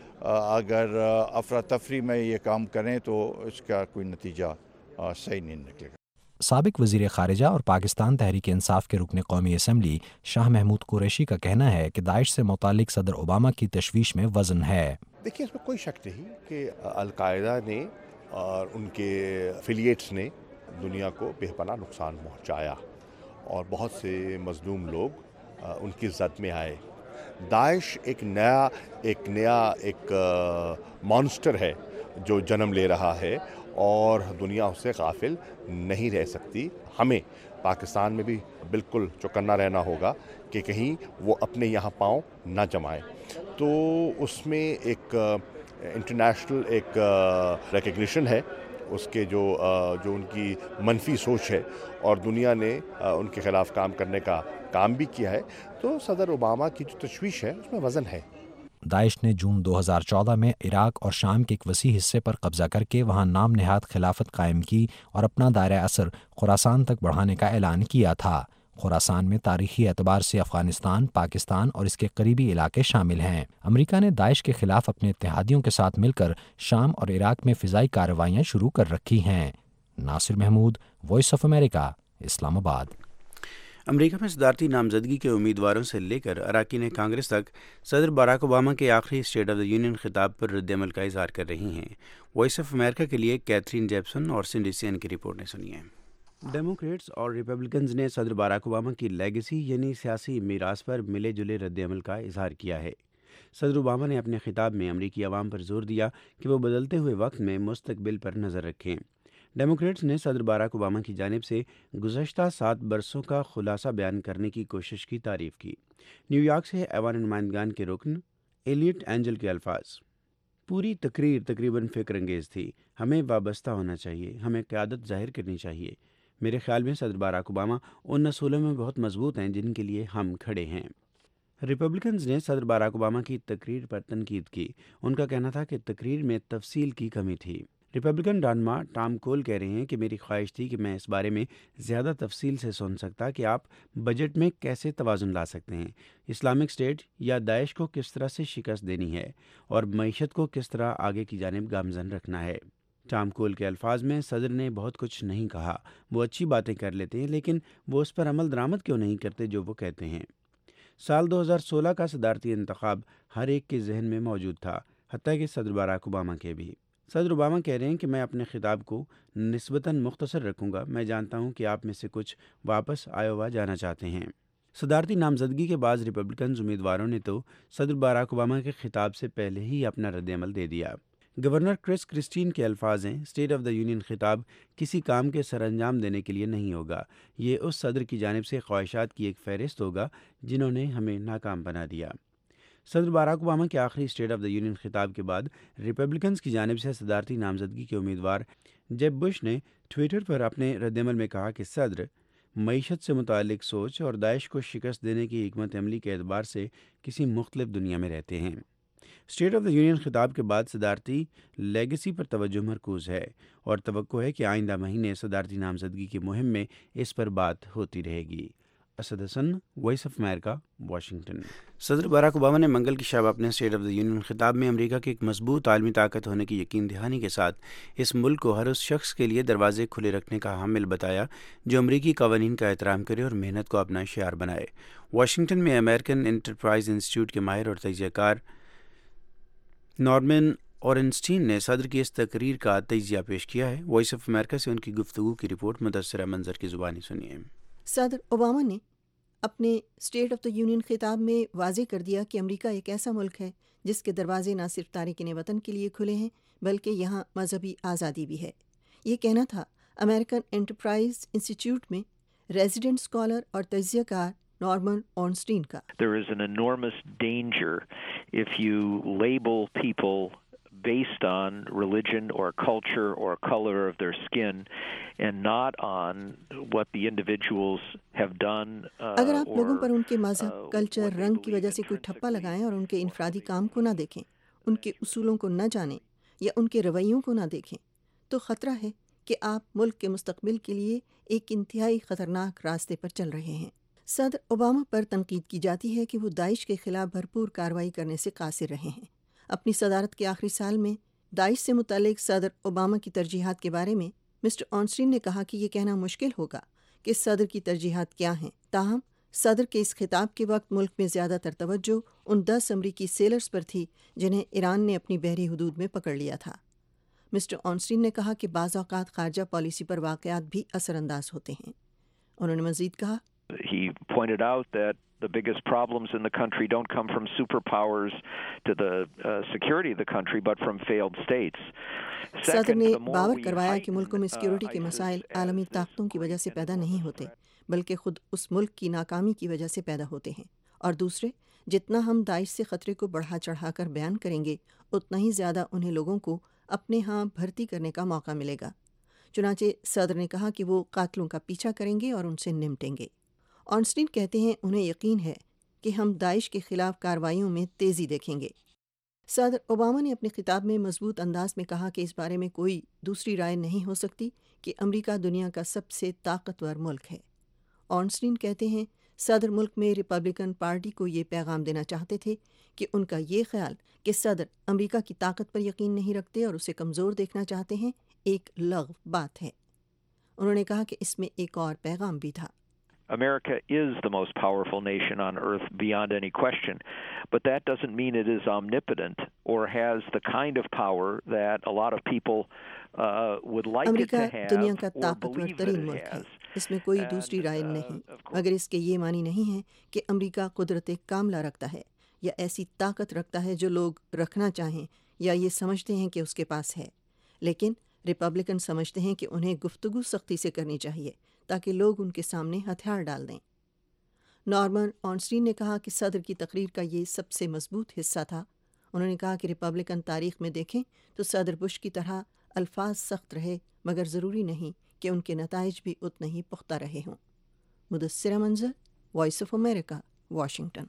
اگر افراتفری میں یہ کام کریں تو اس کا کوئی نتیجہ صحیح نہیں نکلے گا۔ سابق وزیر خارجہ اور پاکستان تحریک انصاف کے رکن قومی اسمبلی شاہ محمود قریشی کا کہنا ہے کہ داعش سے متعلق صدر اوباما کی تشویش میں وزن ہے۔ دیکھیے، اس میں کوئی شک نہیں کہ القاعدہ نے اور ان کے افیلیٹس نے دنیا کو بے پناہ نقصان پہنچایا اور بہت سے مظلوم لوگ ان کی زد میں آئے، दाइश एक नया मॉन्स्टर है जो जन्म ले रहा है और दुनिया उससे गाफिल नहीं रह सकती। हमें पाकिस्तान में भी बिल्कुल चौकन्ना रहना होगा कि कहीं वो अपने यहाँ पाँव ना जमाएं। तो उसमें एक इंटरनेशनल एक रिकग्निशन है उसके जो उनकी मनफी सोच है और दुनिया ने उनके खिलाफ काम करने का काम भी किया है। तो सदर ओबामा की जो तशवीश है उसमें वज़न है। दाइश ने जून 2014 में इराक और शाम के एक वसी हिस्से पर कब्जा करके वहां नाम नहाद खिलाफत कायम की और अपना दायरा असर खुरासान तक बढ़ाने का ऐलान किया था। खुरासान में तारीखी एतबार से अफगानिस्तान, पाकिस्तान और इसके करीबी इलाके शामिल हैं। अमेरिका ने दाइश के खिलाफ अपने इत्तेहादियों के साथ मिलकर शाम और इराक में फ़िज़ाई कार्रवाइयाँ शुरू कर रखी हैं। Nasir Mahmood, voice of America, Islamabad. America में सदारती नामजदगी के उम्मीदवारों से लेकर अरकान कांग्रेस तक सदर बराक ओबामा के आखिरी स्टेट ऑफ द यूनियन खिताब पर रद्दअमल का इजहार कर रही हैं। वॉइस ऑफ अमेरिका के लिए कैथरीन जेप्सन और सिंडी सेन की रिपोर्ट सुनिए। डेमोक्रेट्स और रिपब्लिकन्स ने सदर बराक ओबामा की लेगेसी यानी सियासी मीरास पर मिले जुले रद्दअमल का इजहार किया है। सदर ओबामा ने अपने खिताब में अमरीकी अवाम पर जोर दिया कि वो बदलते हुए वक्त में मुस्तकबिल पर नज़र रखें। डेमोक्रेट्स ने सदर बराक ओबामा की जानिब से गुज़श्ता 7 बरसों का खुलासा बयान करने की कोशिश की तारीफ़ की। न्यूयॉर्क से ऐवान नुमाइंदगान के रुकन एलियट एंजल के अल्फाज। पूरी तकरीर तकरीबन फ़िक्र अंगेज़ थी। हमें वाबस्ता होना चाहिए, हमें क़यादत ज़ाहिर करनी चाहिए। मेरे ख्याल में सदर बराक ओबामा उन असूलों में बहुत मजबूत हैं जिनके लिए हम खड़े हैं। रिपब्लिकन्स ने सदर बराक ओबामा की तकरीर पर तनकीद की। उनका कहना था कि तकरीर में तफसील की कमी थी। रिपब्लिकन रहनुमा टॉम कोल कह रहे हैं कि मेरी ख्वाहिश थी कि मैं इस बारे में ज़्यादा तफसील से सुन सकता कि आप बजट में कैसे तवाज़ुन ला सकते हैं, इस्लामिक स्टेट या दाइश को किस तरह से शिकस्त देनी है और मईशत को किस तरह आगे की जानिब गामजन रखना है। टॉम कोल के अल्फाज में, सदर ने बहुत कुछ नहीं कहा, वो अच्छी बातें कर लेते हैं लेकिन वो उस पर अमल दरामद क्यों नहीं करते जो वो कहते हैं। साल 2016 का सदारती इंतखाब हर एक के जहन में मौजूद था, हत्ता कि सदर बराक ओबामा के भी। सदर ओबामा कह रहे हैं कि मैं अपने खिताब को निस्बतन मुख्तसर रखूँगा। मैं जानता हूँ कि आप में से कुछ वापस आयोवा जाना चाहते हैं। सदारती नामजदगी के बाद रिपब्लिकन उम्मीदवारों ने तो सदर बराक ओबामा के खिताब से पहले ही अपना रद्दअमल दे दिया। गवर्नर क्रिस क्रिस्टीन के अल्फाज हैं, स्टेट ऑफ द यूनियन खिताब किसी काम के सरअंजाम देने के लिए नहीं होगा। ये उस सदर की जानिब से ख्वाहिशात की एक फहरिस्त होगा जिन्होंने हमें नाकाम बना दिया। सदर बराक ओबामा के आखिरी स्टेट ऑफ द यूनियन खिताब के बाद रिपब्लिकन्स की जानिब से सदारती नामजदगी के उम्मीदवार जेब बुश ने ट्विटर पर अपने रद्दअमल में कहा कि सदर मईशत से मुतालिक सोच और दाइश को शिकस्त देने की हिकमत अमली के एतबार से किसी मुख्तलिफ दुनिया में रहते हैं। स्टेट ऑफ द यूनियन खिताब के बाद सदारती लेगेसी पर तवज्जो मरकूज़ है और तवक्को है कि आइंदा महीने सदारती नामजदगी की मुहिम में इस पर बात होती रहेगी। Asad Hasan, voice of America, Washington. सदर बराक ओबामा ने मंगल की शब अपने स्टेट ऑफ द यूनियन खिताब में अमेरिका की एक मजबूत आलमी ताकत होने की यकीन दहानी के साथ इस मुल्क को हर उस शख्स के लिए दरवाजे खुले रखने का हामिल बताया जो अमरीकी कवानीन का एहतराम करे और मेहनत को अपना शियार बनाए। वाशिंगटन में अमेरिकन इंटरप्राइज इंस्टीट्यूट के माहिर और तजियाकार नॉर्मन ऑरेंस्टीन ने सदर की इस तकरीर का तजिया पेश किया है। वॉइस ऑफ अमेरिका से उनकी गुफ्तगू की रिपोर्ट मुदस्सिरा मंजर की ज़ुबानी सुनिए। सदर ओबामा ने अपने स्टेट ऑफ द यूनियन खिताब में वाज़ेह कर दिया कि अमेरिका एक ऐसा मुल्क है जिसके दरवाजे न सिर्फ तारिकीन वतन के लिए खुले हैं बल्कि यहाँ मजहबी आज़ादी भी है। ये कहना था अमेरिकन एंटरप्राइज इंस्टीट्यूट में रेजिडेंट स्कॉलर और तजियाकार नॉर्मन ऑर्नस्टीन का। There is an enormous danger if you label people based on religion or culture or color of their skin and not on what the individuals have done. अगर आप लोगों पर उनके मजहब, कल्चर, रंग की वजह से कोई ठप्पा लगाएं और उनके इनफरादी काम को ना देखें, उनके उसूलों को न जानें या उनके रवैयों को ना देखें, तो ख़तरा है कि आप मुल्क के मुस्तकबिल के लिए एक इंतहाई ख़तरनाक रास्ते पर चल रहे हैं। सदर ओबामा पर तनकीद की जाती है कि वो दाइश के खिलाफ भरपूर कार्रवाई करने से कासिर रहे हैं। अपनी सदारत के आखिरी साल में दाइश से मुतालिक सदर ओबामा की तरजीहात के बारे में मिस्टर ऑर्नस्टीन ने कहा कि ये कहना मुश्किल होगा कि सदर की तरजीहात क्या हैं। ताहम सदर के इस खिताब के वक्त मुल्क में ज़्यादातर तवज्जो उन 10 अमरीकी सेलर्स पर थी जिन्हें ईरान ने अपनी बहरी हुदूद में पकड़ लिया था। मिस्टर ऑर्नस्टीन ने कहा कि बाज़ औक़ात ख़ारजा पॉलिसी पर वाक़यात भी असरअंदाज होते हैं। उन्होंने मज़ीद कहा, He pointed out that the biggest problems in the country don't come from superpowers to the security of the country, but from failed states. सदर ने बावर करवाया कि मुल्कों में सिक्योरिटी के मसाइल आलमी ताकतों की वजह से पैदा नहीं होते, बल्कि खुद उस मुल्क की नाकामी की वजह से पैदा होते हैं। और दूसरे, जितना हम दाइश से ख़तरे को बढ़ा चढ़ाकर बयान करेंगे, उतना ही ज़्यादा उन्हें लोगों को अपने यहाँ भर्ती करने का मौका मिलेगा। चुनांचे सदर ने कहा कि वो कातलों का पीछा करेंगे और उनसे निपटेंगे। ऑर्नस्टीन कहते हैं उन्हें यकीन है कि हम दाइश के खिलाफ कार्रवाइयों में तेज़ी देखेंगे। सदर ओबामा ने अपने खिताब में मजबूत अंदाज में कहा कि इस बारे में कोई दूसरी राय नहीं हो सकती कि अमेरिका दुनिया का सबसे ताकतवर मुल्क है। ऑर्नस्टीन कहते हैं सदर मुल्क में रिपब्लिकन पार्टी को ये पैगाम देना चाहते थे कि उनका ये ख्याल कि सदर अमेरिका की ताकत पर यकीन नहीं रखते और उसे कमज़ोर देखना चाहते हैं, एक लग़व बात है। उन्होंने कहा कि इसमें एक और पैगाम भी था। America is the most powerful nation on earth beyond any question, but that doesn't mean it is omnipotent or has the kind of power that a lot of people would like it to have दुनिया का or ताकतवर believe that तरीन it मुल्क है, has. इसमें कोई दूसरी राय नहीं, मगर इसके ये मानी नहीं है कि अमेरिका कुदरत कामला रखता है या ऐसी ताकत रखता है जो लोग रखना चाहें या ये समझते हैं कि उसके पास है। लेकिन रिपब्लिकन समझते हैं कि उन्हें गुफ्तगू सख्ती से करनी चाहिए ताकि लोग उनके सामने हथियार डाल दें। नॉर्मन ऑर्नस्टीन ने कहा कि सदर की तकरीर का ये सबसे मजबूत हिस्सा था। उन्होंने कहा कि रिपब्लिकन तारीख में देखें तो सदर बुश की तरह अल्फाज सख्त रहे, मगर ज़रूरी नहीं कि उनके नताइज भी उतने ही पुख्ता रहे हों। मुदस्सिरा मंजर, वॉइस ऑफ अमेरिका, वाशिंगटन।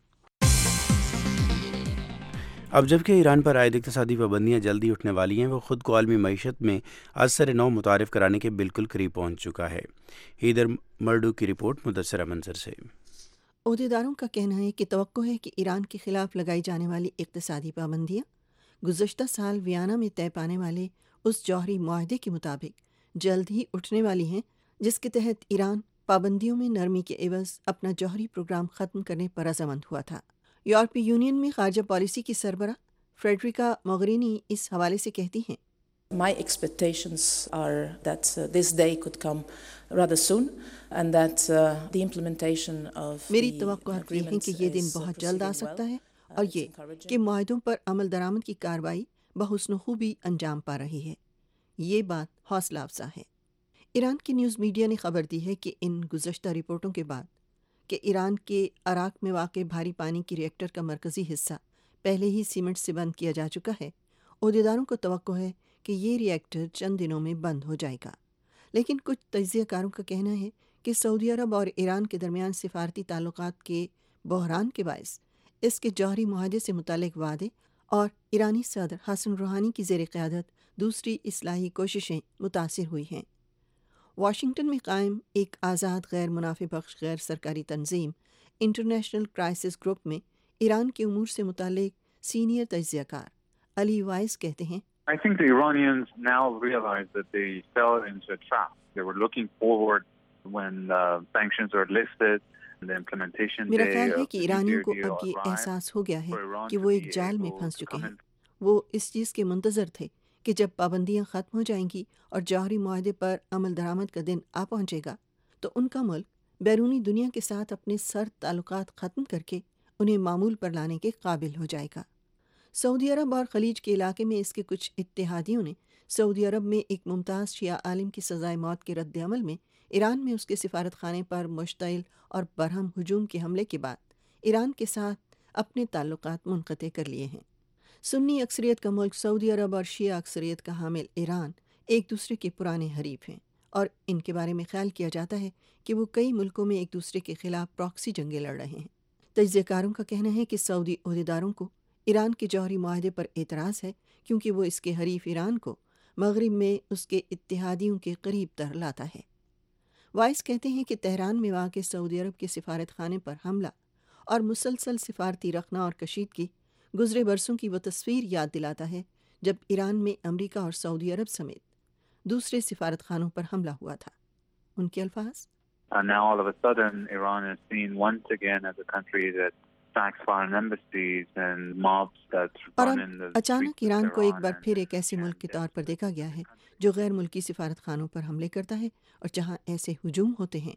अब जबकि ईरान पर आयद इक़्तिसादी पाबंदियाँ जल्दी उठने वाली हैं, वो ख़ुद को आलमी मईशत में असर नौ मुतारिफ़ कराने के बिल्कुल करीब पहुँच चुका है। हैदर मर्डू की रिपोर्ट मुदस्सिरा मंजर से। ओहदेदारों का कहना है कि तवक्को है कि ईरान के ख़िलाफ़ लगाई जाने वाली इक़्तिसादी पाबंदियाँ गुज़श्ता साल वियना में तय पाने वाले उस जौहरी मुआहदे के मुताबिक जल्द ही उठने वाली हैं, जिसके तहत ईरान पाबंदियों में नरमी के एवज़ अपना जौहरी प्रोग्राम ख़त्म करने पर रज़ामंद हुआ था। यूरोपीय यूनियन में ख़ारजा पॉलिसी की सरबरा फ्रेडरिका मोगेरिनी इस हवाले से कहती हैं, My expectations are that this day could come rather soon and that the implementation of मेरी तवक्कुआत ये हैं कि ये दिन बहुत जल्द आ सकता है और ये कि मुआहदों पर अमल दरामद की कार्रवाई बहुस्न खूबी अंजाम पा रही है। ये बात हौसला अफजा है। ईरान की न्यूज़ मीडिया ने खबर दी है कि इन गुज़श्ता रिपोर्टों के बाद कि ईरान के अराक में वाक़े भारी पानी की रिएक्टर का मरकज़ी हिस्सा पहले ही सीमेंट से बंद किया जा चुका है, ओहदेदारों को तवक्को है कि ये रिएक्टर चंद दिनों में बंद हो जाएगा। लेकिन कुछ तज्ज़ियाकारों का कहना है कि सऊदी अरब और ईरान के दरमियान सिफारती ताल्लुकात के बहरान के बायस इसके जौहरी मुआहदे से मुतालिक वादे और ईरानी सदर हसन रूहानी की ज़ेर क़यादत दूसरी इस्लाही कोशिशें मुतासिर हुई हैं। वाशिंगटन में कायम एक आज़ाद गैर मुनाफे बख्श गैर सरकारी तंजीम इंटरनेशनल क्राइसिस ग्रुप में ईरान के उमूर से मुतालिक सीनियर तज्ज़ियाकार अली वाइस कहते हैं, I think the Iranians now realize that they fell into a trap. They were looking forward when sanctions were lifted and the implementation मेरा day ख्याल है of कि the ईरानियों nuclear को deal अब ये arrived एहसास हो गया है for Iran कि to वो be एक जाल में able फंस to चुके come हैं। in. वो इस चीज़ के मुंतज़र थे कि जब पाबंदियां ख़त्म हो जाएंगी और जौहरी मुआहदे पर अमल दरामद का दिन आ पहुंचेगा तो उनका मुल्क बैरूनी दुनिया के साथ अपने सर्द ताल्लुकात ख़त्म करके उन्हें मामूल पर लाने के काबिल हो जाएगा। सऊदी अरब और खलीज के इलाके में इसके कुछ इत्तेहादियों ने सऊदी अरब में एक मुमताज़ शिया आलिम की सज़ाए मौत के रद्द अमल में ईरान में उसके सिफारत खाने पर मुश्तइल और बरहम हुजूम के हमले के बाद ईरान के साथ अपने ताल्लुकात मुनक़ते कर लिए हैं। सुन्नी अक्सरियत का मुल्क सऊदी अरब और शिया अक्सरियत का हामिल ईरान एक दूसरे के पुराने हरीफ हैं और इनके बारे में ख्याल किया जाता है कि वो कई मुल्कों में एक दूसरे के खिलाफ प्रॉक्सी जंगें लड़ रहे हैं। तज्ज़ियाकारों का कहना है कि सऊदी ओहदेदारों को ईरान के जौहरी मुआहदे पर एतराज़ है क्योंकि वो इसके हरीफ ईरान को मगरिब में उसके इत्तेहादियों के करीब तर लाता है। वाइस कहते हैं कि तेहरान में वाक़ सऊदी अरब के सिफारत खाने पर हमला और मुसलसल सिफारती रखना और कशीदगी गुज़रे बरसों की वो तस्वीर याद दिलाता है जब ईरान में अमरीका और सऊदी अरब समेत दूसरे सिफारत खानों पर हमला हुआ था। उनके अल्फाज, Now all of a sudden Iran is seen once again as a country that attacks foreign embassies and mobs that और run अब in the अचानक streets ईरान of को एक Tehran बार and फिर एक ऐसे मुल्क के तौर पर देखा गया है जो गैर मुल्की सिफारत खानों पर हमले करता है और जहाँ ऐसे हुजूम होते हैं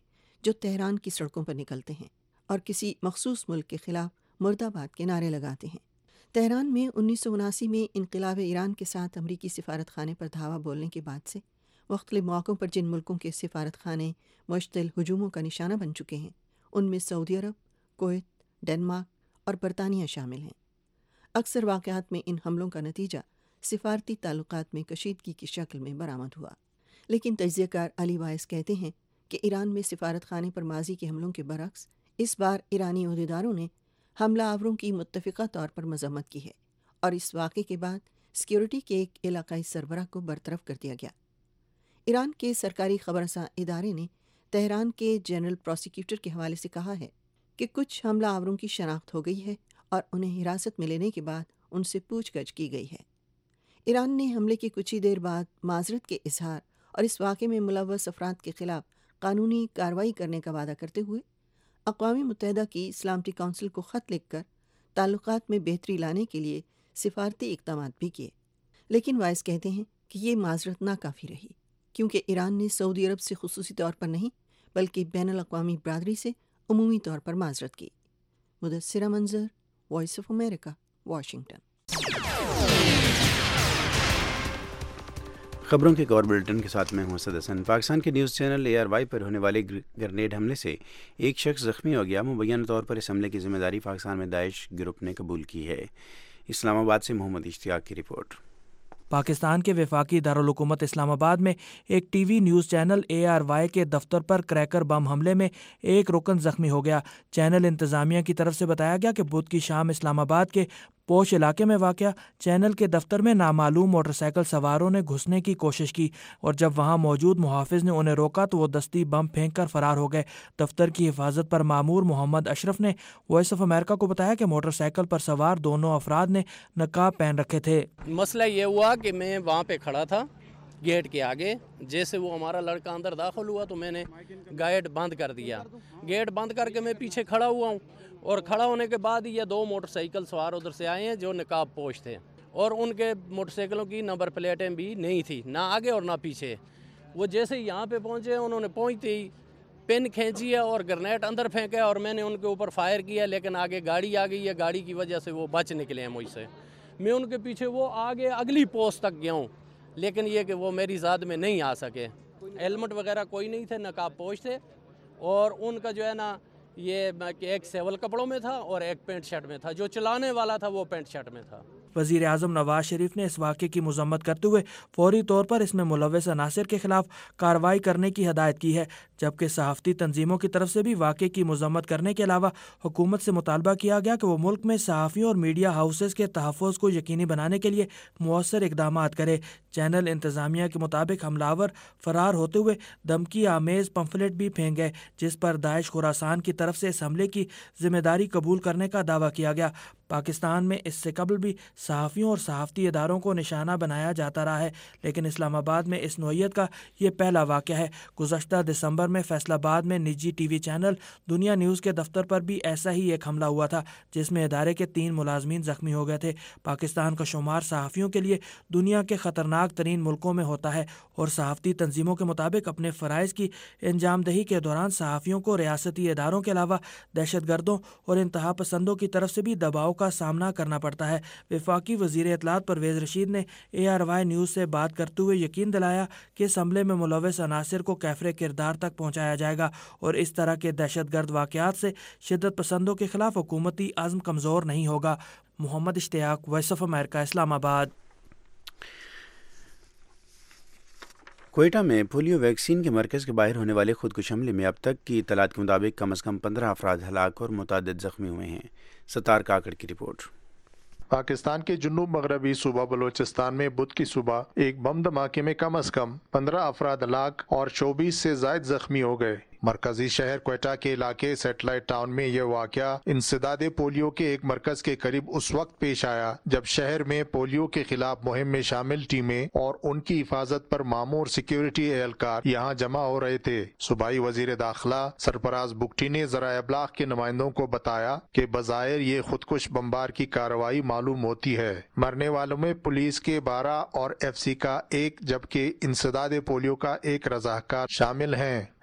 جو تہران کی سڑکوں پر نکلتے ہیں اور کسی مخصوص ملک کے خلاف مرد آباد کے نعرے لگاتے ہیں۔ تہران میں 1979 میں انقلاب ایران کے ساتھ امریکی سفارت خانے پر دھاوا بولنے کے بعد سے مختلف مواقعوں پر جن ملکوں کے سفارت خانے مشتعل ہجوموں کا نشانہ بن چکے ہیں، ان میں سعودی عرب، کویت، ڈنمارک اور برطانیہ شامل ہیں۔ اکثر واقعات میں ان حملوں کا نتیجہ سفارتی تعلقات میں کشیدگی کی شکل میں برآمد ہوا، لیکن تجزیہ کار علی وائس کہتے ہیں کہ ایران میں سفارت خانے پر ماضی کے حملوں کے برعکس اس بار ایرانی عہدیداروں نے حملہ آوروں کی متفقہ طور پر مذمت کی ہے اور اس واقعے کے بعد سیکیورٹی کے ایک علاقائی سربراہ کو برطرف کر دیا گیا۔ ایران کے سرکاری خبررساں ادارے نے تہران کے جنرل پروسیکیوٹر کے حوالے سے کہا ہے کہ کچھ حملہ آوروں کی شناخت ہو گئی ہے اور انہیں حراست میں لینے کے بعد ان سے پوچھ گچھ کی گئی ہے۔ ایران نے حملے کی کچھ ہی دیر بعد معذرت کے اظہار اور اس واقعے میں ملوث افراد کے خلاف قانونی کارروائی کرنے کا وعدہ کرتے ہوئے اقوام متحدہ کی سلامتی کونسل کو خط لکھ کر تعلقات میں بہتری لانے کے لیے سفارتی اقدامات بھی کیے، لیکن وائس کہتے ہیں کہ یہ معذرت ناکافی رہی، کیونکہ ایران نے سعودی عرب سے خصوصی طور پر نہیں بلکہ بین الاقوامی برادری سے عمومی طور پر معذرت کی۔ مدثرہ منظر، وائس آف امریکہ، واشنگٹن۔ خبروں کے ایک اور بلٹن کے ساتھ میں ہوں اسد حسن۔ پاکستان کے نیوز چینل ARY پر ہونے والے گرنیڈ حملے سے ایک شخص زخمی ہو گیا۔ مبینہ طور پر اس حملے کی ذمہ داری پاکستان میں داعش گروپ نے قبول کی ہے۔ اسلام آباد سے محمد اشتیاق کی رپورٹ۔ پاکستان کے وفاقی دارالحکومت اسلام آباد میں ایک T V news channel ARY کے دفتر پر کریکر بم حملے میں ایک رکن زخمی ہو گیا۔ چینل انتظامیہ کی طرف سے بتایا گیا کہ بدھ کی شام اسلام آباد کے پوش علاقے میں واقع چینل کے دفتر میں نامعلوم موٹر سائیکل سواروں نے گھسنے کی کوشش کی اور جب وہاں موجود محافظ نے انہیں روکا تو وہ دستی بم پھینک کر فرار ہو گئے۔ دفتر کی حفاظت پر مامور محمد اشرف نے وائس آف امریکہ کو بتایا کہ موٹر سائیکل پر سوار دونوں افراد نے نقاب پہن رکھے تھے۔ مسئلہ یہ ہوا کہ میں وہاں پہ کھڑا تھا گیٹ کے آگے، جیسے وہ ہمارا لڑکا اندر داخل ہوا تو میں نے گیٹ بند کر دیا۔ گیٹ بند کر کے میں پیچھے کھڑا ہوا ہوں اور کھڑا ہونے کے بعد یہ دو موٹر سائیکل سوار ادھر سے آئے ہیں جو نقاب پوش تھے اور ان کے موٹر سائیکلوں کی نمبر پلیٹیں بھی نہیں تھی، نہ آگے اور نہ پیچھے۔ وہ جیسے یہاں پہ پہنچے انہوں نے پہنچتے ہی پن کھینچی ہے اور گرنیٹ اندر پھینکا اور میں نے ان کے اوپر فائر کیا، لیکن آگے گاڑی آ گئی ہے، گاڑی کی وجہ سے وہ بچ نکلے ہیں مجھ سے۔ میں ان کے پیچھے وہ آگے اگلی پوسٹ تک گیا ہوں، لیکن یہ کہ وہ میری ذات میں نہیں آ سکے۔ ہیلمٹ وغیرہ کوئی نہیں تھے، نقاب پوش تھے اور ان کا جو ہے نا یہ ایک سیول کپڑوں میں تھا اور ایک پینٹ شرٹ میں تھا، جو چلانے والا تھا وہ پینٹ شرٹ میں تھا۔ وزیر اعظم نواز شریف نے اس واقعے کی مذمت کرتے ہوئے فوری طور پر اس میں ملوث عناصر کے خلاف کارروائی کرنے کی ہدایت کی ہے، جبکہ صحافتی تنظیموں کی طرف سے بھی واقعے کی مذمت کرنے کے علاوہ حکومت سے مطالبہ کیا گیا کہ وہ ملک میں صحافیوں اور میڈیا ہاؤسز کے تحفظ کو یقینی بنانے کے لیے مؤثر اقدامات کرے۔ چینل انتظامیہ کے مطابق حملہ آور فرار ہوتے ہوئے دھمکی آمیز پمفلٹ بھی پھینک گئے جس پر داعش خراسان کی طرف سے اس حملے کی ذمہ داری قبول کرنے کا دعویٰ کیا گیا۔ پاکستان میں اس سے قبل بھی صحافیوں اور صحافتی اداروں کو نشانہ بنایا جاتا رہا ہے، لیکن اسلام آباد میں اس نوعیت کا یہ پہلا واقعہ ہے۔ گزشتہ دسمبر میں فیصل آباد میں نجی T V channel Dunya news کے دفتر پر بھی ایسا ہی ایک حملہ ہوا تھا جس میں ادارے کے 3 ملازمین زخمی ہو گئے تھے۔ پاکستان کا شمار صحافیوں کے لیے دنیا کے خطرناک ترین ملکوں میں ہوتا ہے اور صحافتی تنظیموں کے مطابق اپنے فرائض کی انجام دہی کے دوران صحافیوں کو ریاستی اداروں کے علاوہ دہشت گردوں اور انتہا پسندوں کی طرف سے بھی دباؤ کا سامنا کرنا پڑتا ہے۔ وفاقی وزیر اطلاعات پرویز رشید نے ARY نیوز سے بات کرتے ہوئے یقین دلایا کہ اس حملے میں ملوث عناصر کو کیفر کردار تک پہنچایا جائے گا اور اس طرح کے دہشت گرد واقعات سے شدت پسندوں کے خلاف حکومتی عزم کمزور نہیں ہوگا۔ محمد اشتیاق، وائس آف امریکہ، اسلام آباد۔ کوئٹہ میں پولیو ویکسین کے مرکز کے باہر ہونے والے خودکش حملے میں اب تک کی اطلاعات کے مطابق کم از کم 15 افراد ہلاک اور متعدد زخمی ہوئے ہیں۔ ستار کاکڑ کی رپورٹ۔ پاکستان کے جنوب مغربی صوبہ بلوچستان میں بدھ کی صبح ایک بم دھماکے میں کم از کم 15 افراد ہلاک اور 24 سے زائد زخمی ہو گئے۔ مرکزی شہر کوئٹہ کے علاقے سیٹلائٹ ٹاؤن میں یہ واقعہ انسداد پولیو کے ایک مرکز کے قریب اس وقت پیش آیا جب شہر میں پولیو کے خلاف مہم میں شامل ٹیمیں اور ان کی حفاظت پر مامور سیکیورٹی اہلکار یہاں جمع ہو رہے تھے۔ صوبائی وزیر داخلہ سرفراز بگٹی نے ذرائع ابلاغ کے نمائندوں کو بتایا کہ بظاہر یہ خودکش بمبار کی کارروائی معلوم ہوتی ہے۔ مرنے والوں میں پولیس کے 12 اور FC کا 1 جبکہ انسداد پولیو کا 1 رضاکار شامل ہیں۔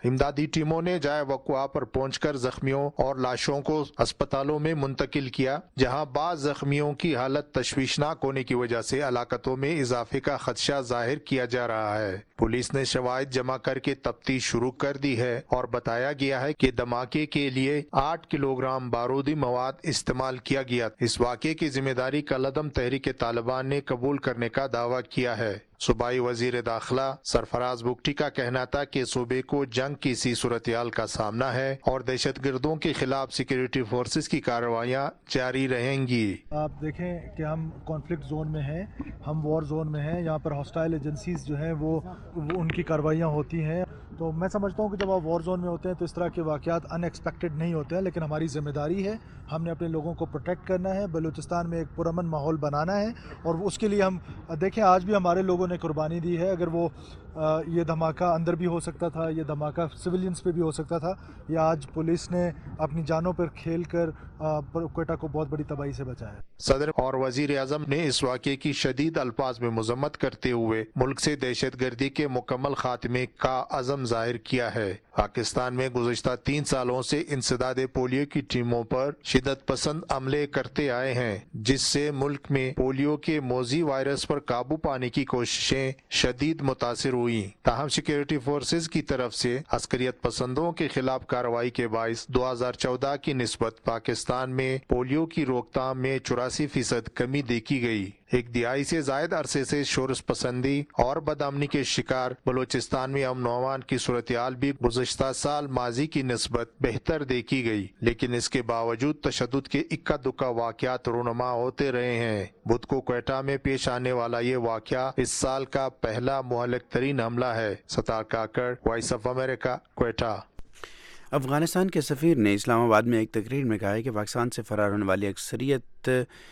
امدادی ٹیموں نے جائے وقوع پر پہنچ کر زخمیوں اور لاشوں کو اسپتالوں میں منتقل کیا، جہاں بعض زخمیوں کی حالت تشویشناک ہونے کی وجہ سے ہلاکتوں میں اضافے کا خدشہ ظاہر کیا جا رہا ہے۔ پولیس نے شواہد جمع کر کے تفتیش شروع کر دی ہے اور بتایا گیا ہے کہ دھماکے کے لیے 8 کلو گرام بارودی مواد استعمال کیا گیا۔ اس واقعے کی ذمہ داری کالعدم تحریک طالبان نے قبول کرنے کا دعویٰ کیا ہے۔ صوبائی وزیر داخلہ سرفراز بگٹی کا کہنا تھا کہ صوبے کو جنگ کی سی صورتحال کا سامنا ہے اور دہشت گردوں کے خلاف سیکیورٹی فورسز کی کارروائیاں جاری رہیں گی۔ آپ دیکھیں کہ ہم کانفلکٹ زون میں ہیں، ہم وار زون میں ہیں، یہاں پر ہاسٹائل ایجنسیز جو ہیں وہ ان کی کارروائیاں ہوتی ہیں، تو میں سمجھتا ہوں کہ جب آپ وار زون میں ہوتے ہیں تو اس طرح کے واقعات ان ایکسپیکٹڈ نہیں ہوتے ہیں، لیکن ہماری ذمہ داری ہے، ہم نے اپنے لوگوں کو پروٹیکٹ کرنا ہے، بلوچستان میں ایک پرامن ماحول بنانا ہے، اور اس کے لیے ہم دیکھیں آج بھی ہمارے لوگوں نے قربانی دی ہے۔ اگر وہ یہ دھماکہ اندر بھی ہو سکتا تھا، یہ دھماکہ سویلینز پہ بھی ہو سکتا تھا، یا آج پولیس نے اپنی جانوں پر کھیل کر کوئٹہ کو بہت بڑی تباہی سے بچایا۔ صدر اور وزیر اعظم نے اس واقعے کی شدید الفاظ میں مذمت کرتے ہوئے ملک سے دہشت گردی کے مکمل خاتمے کا عزم ظاہر کیا ہے۔ پاکستان میں گزشتہ 3 سالوں سے انسداد پولیو کی ٹیموں پر شدت پسند عملے کرتے آئے ہیں، جس سے ملک میں پولیو کے موذی وائرس پر قابو پانے کی کوششیں شدید متاثر ہوئیں۔ تاہم سیکیورٹی فورسز کی طرف سے عسکریت پسندوں کے خلاف کارروائی کے باعث 2014 کی نسبت پاکستان میں پولیو کی روک تھام میں 84% کمی دیکھی گئی۔ ایک دہائی سے زائد عرصے سے شورش پسندی اور بدامنی کے شکار بلوچستان میں امن و امان کی صورتحال بھی گزشتہ سال ماضی کی نسبت بہتر دیکھی گئی، لیکن اس کے باوجود تشدد کے اکا دکا واقعات رونما ہوتے رہے ہیں۔ بدھ کو کوئٹہ میں پیش آنے والا یہ واقعہ اس سال کا پہلا مہلک ترین حملہ ہے۔ Sattar Kakar, voice of America, Quetta. Afghanistan کے سفیر نے اسلام آباد میں ایک تقریر میں کہا ہے کہ پاکستان سے فرار ہونے والی اکثریت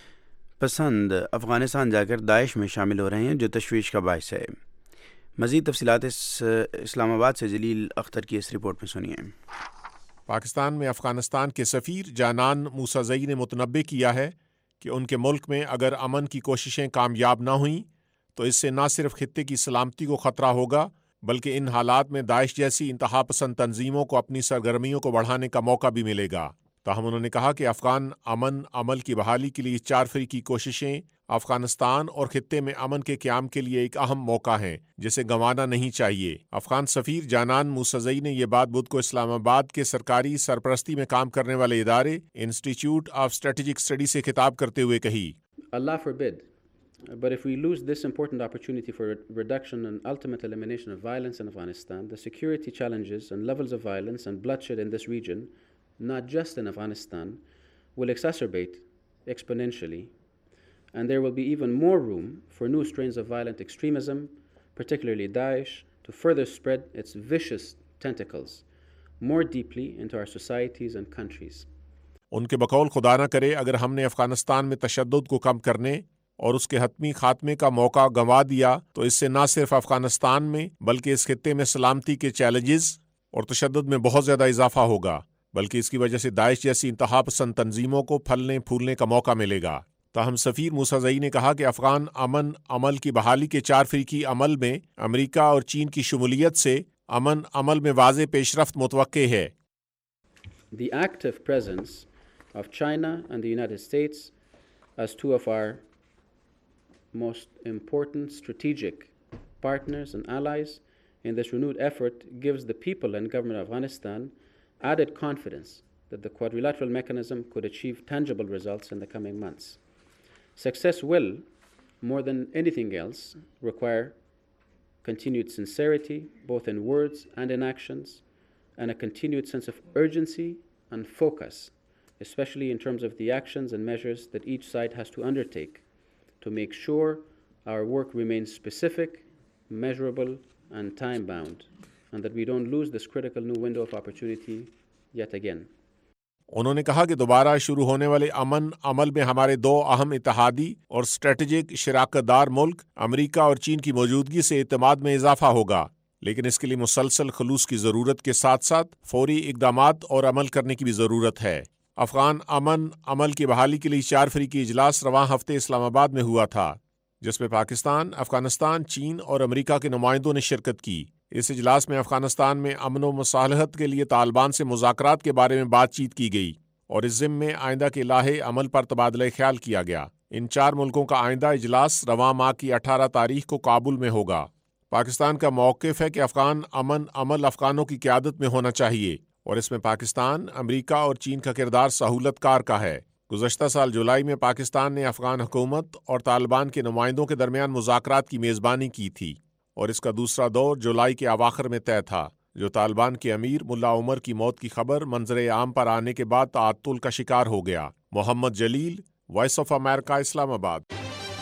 پسند افغانستان جا کر داعش میں شامل ہو رہے ہیں، جو تشویش کا باعث ہے۔ مزید تفصیلات اسلام آباد سے جلیل اختر کی اس رپورٹ میں سنیے۔ پاکستان میں افغانستان کے سفیر جانان موسیٰ نے متنبہ کیا ہے کہ ان کے ملک میں اگر امن کی کوششیں کامیاب نہ ہوئیں تو اس سے نہ صرف خطے کی سلامتی کو خطرہ ہوگا بلکہ ان حالات میں داعش جیسی انتہا پسند تنظیموں کو اپنی سرگرمیوں کو بڑھانے کا موقع بھی ملے گا۔ تاہم انہوں نے کہا کہ افغان امن عمل کی بحالی کے لیے 4 فریقی کوششیں افغانستان اور خطے میں امن کے قیام کے لیے ایک اہم موقع ہیں جسے گنوانا نہیں چاہیے۔ افغان سفیر جانان موسیٰ نے یہ بات بدھ کو اسلام آباد کے سرکاری سرپرستی میں کام کرنے والے ادارے انسٹیٹیوٹ آف اسٹریٹجک اسٹڈی سے خطاب کرتے ہوئے کہی۔ Allah forbid, but if we lose this important opportunity for reduction and ultimate elimination of violence in Afghanistan, the security challenges and levels of violence and bloodshed in this region, not just in Afghanistan, will exacerbate exponentially, and there will be even more room for new strains of violent extremism, particularly Daesh, to further spread its vicious tentacles more deeply into our societies and countries. ان کے بقول خدا نہ کرے اگر ہم نے افغانستان میں تشدد کو کم کرنے اور اس کے حتمی خاتمے کا موقع گنوا دیا تو اس سے نہ صرف افغانستان میں بلکہ اس خطے میں سلامتی کے چیلنجز اور تشدد میں بہت زیادہ اضافہ ہوگا، بلکہ اس کی وجہ سے داعش جیسی انتہا پسند تنظیموں کو پھلنے پھولنے کا موقع ملے گا۔ تاہم سفیر موسیٰ نے کہا کہ افغان امن عمل کی بحالی کے 4 فریقی عمل میں امریکہ اور چین کی شمولیت سے امن عمل میں واضح پیش رفت متوقع ہے۔ The active presence of China and the United States as 2 of our most important strategic partners and allies in this renewed effort gives the people and government of Afghanistan added confidence that the quadrilateral mechanism could achieve tangible results in the coming months. Success will, more than anything else, require continued sincerity, both in words and in actions, and a continued sense of urgency and focus, especially in terms of the actions and measures that each side has to undertake to make sure our work remains specific, measurable, and time-bound, and that we don't lose this critical new window of opportunity yet again. انہوں نے کہا کہ دوبارہ شروع ہونے والے امن عمل میں ہمارے 2 اہم اتحادی اور اسٹریٹجک شراکت دار ملک امریکہ اور چین کی موجودگی سے اعتماد میں اضافہ ہوگا، لیکن اس کے لیے مسلسل خلوص کی ضرورت کے ساتھ ساتھ فوری اقدامات اور عمل کرنے کی بھی ضرورت ہے۔ افغان امن عمل کی بحالی کے لیے 4 فریقی اجلاس رواں ہفتے اسلام آباد میں ہوا تھا، جس میں پاکستان، افغانستان، چین اور امریکہ کے نمائندوں نے شرکت کی۔ اس اجلاس میں افغانستان میں امن و مصالحت کے لیے طالبان سے مذاکرات کے بارے میں بات چیت کی گئی اور اس ضمن میں آئندہ کے لاہے عمل پر تبادلہ خیال کیا گیا۔ ان 4 ملکوں کا آئندہ اجلاس رواں ماہ کی 18 تاریخ کو کابل میں ہوگا۔ پاکستان کا موقف ہے کہ افغان امن عمل افغانوں کی قیادت میں ہونا چاہیے اور اس میں پاکستان، امریکہ اور چین کا کردار سہولت کار کا ہے۔ گزشتہ سال جولائی میں پاکستان نے افغان حکومت اور طالبان کے نمائندوں کے درمیان مذاکرات کی میزبانی کی تھی اور اس کا دوسرا دور جولائی کے اواخر میں طے تھا، جو طالبان کے امیر ملا عمر کی موت کی خبر منظر عام پر آنے کے بعد تعطل کا شکار ہو گیا۔ محمد جلیل، وائس آف امریکہ، اسلام آباد۔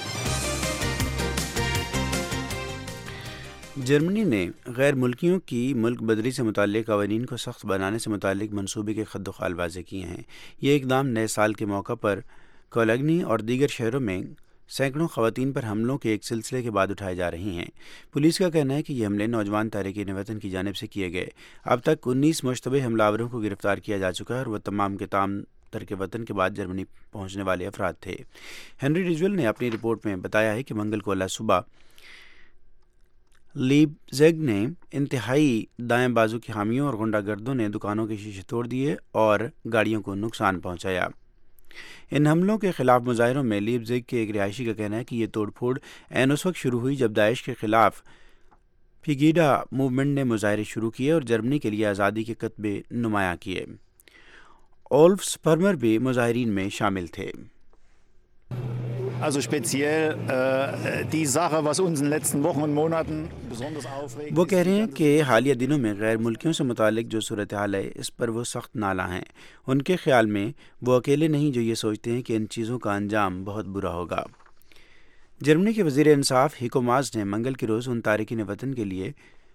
جرمنی نے غیر ملکیوں کی ملک بدری سے متعلق قوانین کو سخت بنانے سے متعلق منصوبے کے خد و خال واضح کیے ہیں۔ یہ اقدام نئے سال کے موقع پر کولگنی اور دیگر شہروں میں سینکڑوں خواتین پر حملوں کے ایک سلسلے کے بعد اٹھائے جا رہی ہیں۔ پولیس کا کہنا ہے کہ یہ حملے نوجوان تارکین وطن کی جانب سے کیے گئے۔ اب تک 19 مشتبہ حملہ آوروں کو گرفتار کیا جا چکا ہے اور وہ تمام کے تمام ترک وطن کے بعد جرمنی پہنچنے والے افراد تھے۔ ہنری ریجول نے اپنی رپورٹ میں بتایا ہے کہ منگل کو صبح لیپزگ نے انتہائی دائیں بازو کے حامیوں اور غنڈہ گردوں نے دکانوں کے شیشے توڑ دیے اور گاڑیوں کو نقصان پہنچایا۔ ان حملوں کے خلاف مظاہروں میں لیپزگ کے ایک رہائشی کا کہنا ہے کہ یہ توڑ پھوڑ عین اس وقت شروع ہوئی جب داعش کے خلاف پیگیڈا موومنٹ نے مظاہرے شروع کیے اور جرمنی کے لیے آزادی کے خطبے نمایاں کیے۔ اولف سپرمر بھی مظاہرین میں شامل تھے۔ Also speziell die Sache, was uns in den letzten Wochen und Monaten besonders aufregt. وہ کہہ رہے ہیں کہ حالیہ دنوں میں غیر ملکیوں سے متعلق جو صورتحال ہے اس پر وہ سخت نالاں ہیں۔ ان کے خیال میں وہ اکیلے نہیں جو یہ سوچتے ہیں کہ ان چیزوں کا انجام بہت برا ہوگا۔ جرمنی کے وزیر انصاف ہیکو ماس نے منگل کے روز ان تارکین وطن کے لیے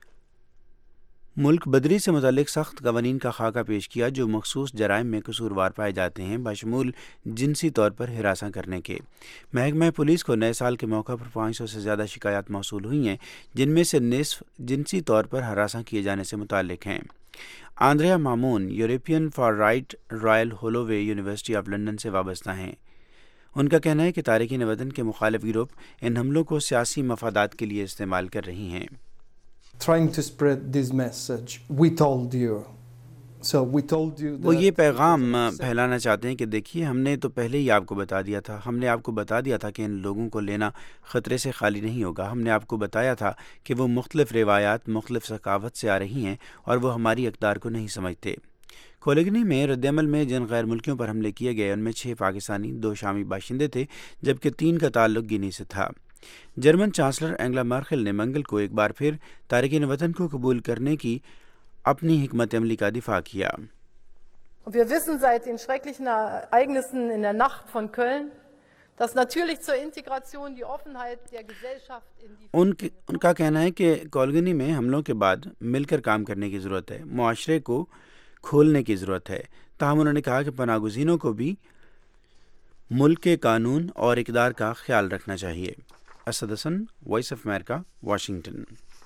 ملک بدری سے متعلق سخت قوانین کا خاکہ پیش کیا جو مخصوص جرائم میں قصوروار پائے جاتے ہیں، بشمول جنسی طور پر ہراساں کرنے کے۔ محکمہ پولیس کو نئے سال کے موقع پر 500 سے زیادہ شکایات موصول ہوئی ہیں، جن میں سے نصف جنسی طور پر ہراساں کیے جانے سے متعلق ہیں۔ Andrea Mammone European far right Royal Holloway university of London سے وابستہ ہیں۔ ان کا کہنا ہے کہ تارکین وطن کے مخالف گروپ ان حملوں کو سیاسی مفادات کے لیے استعمال کر رہی ہیں۔ Trying to spread this message. We told you. So we told you that. وہ یہ پیغام پھیلانا چاہتے ہیں کہ دیکھیے ہم نے تو پہلے ہی آپ کو بتا دیا تھا، ہم نے آپ کو بتا دیا تھا کہ ان لوگوں کو لینا خطرے سے خالی نہیں ہوگا، ہم نے آپ کو بتایا تھا کہ وہ مختلف روایات، مختلف ثقافت سے آ رہی ہیں اور وہ ہماری اقدار کو نہیں سمجھتے۔ کولگنی میں رد عمل میں جن غیر ملکیوں پر حملے کیے گئے ان میں 6 پاکستانی، 2 شامی باشندے تھے جبکہ 3 کا تعلق گینی سے تھا۔ جرمن چانسلر اینگلا مرکل نے منگل کو ایک بار پھر تارکین وطن کو قبول کرنے کی اپنی حکمت عملی کا دفاع کیا۔ Wir wissen seit den schrecklichen Ereignissen in der Nacht von Köln, dass natürlich zur Integration die Offenheit der Gesellschaft in die ان کا کہنا ہے کہ کولگنی میں حملوں کے بعد مل کر کام کرنے کی ضرورت ہے، معاشرے کو کھولنے کی ضرورت ہے۔ تاہم انہوں نے کہا کہ پناہ گزینوں کو بھی ملک کے قانون اور اقدار کا خیال رکھنا چاہیے۔ Asad Hasan, voice of America, Washington.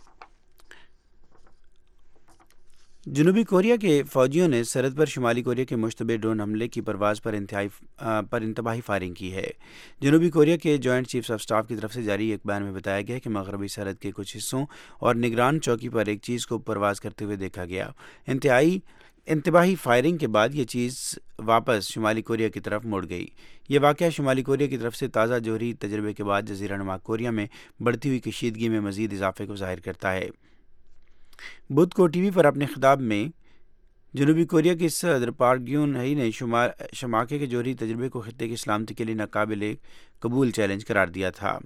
جنوبی کوریا کے فوجیوں نے سرحد پر شمالی کوریا کے مشتبہ ڈرون حملے کی پرواز پر انتباہی فائرنگ کی ہے۔ جنوبی کوریا کے جوائنٹ چیفز آف سٹاف کی طرف سے جاری ایک بیان میں بتایا گیا کہ مغربی سرحد کے کچھ حصوں اور نگران چوکی پر ایک چیز کو پرواز کرتے ہوئے دیکھا گیا۔ انتباہی فائرنگ کے بعد یہ چیز واپس شمالی کوریا کی طرف مڑ گئی۔ یہ واقعہ شمالی کوریا کی طرف سے تازہ جوہری تجربے کے بعد جزیرہ نما کوریا میں بڑھتی ہوئی کشیدگی میں مزید اضافے کو ظاہر کرتا ہے۔ بدھ کو ٹی وی پر اپنے خطاب میں جنوبی کوریا کے صدر پارک گیون ہی نے شماکے کے جوہری تجربے کو خطے کی سلامتی کے لیے ناقابل قبول چیلنج قرار دیا تھا۔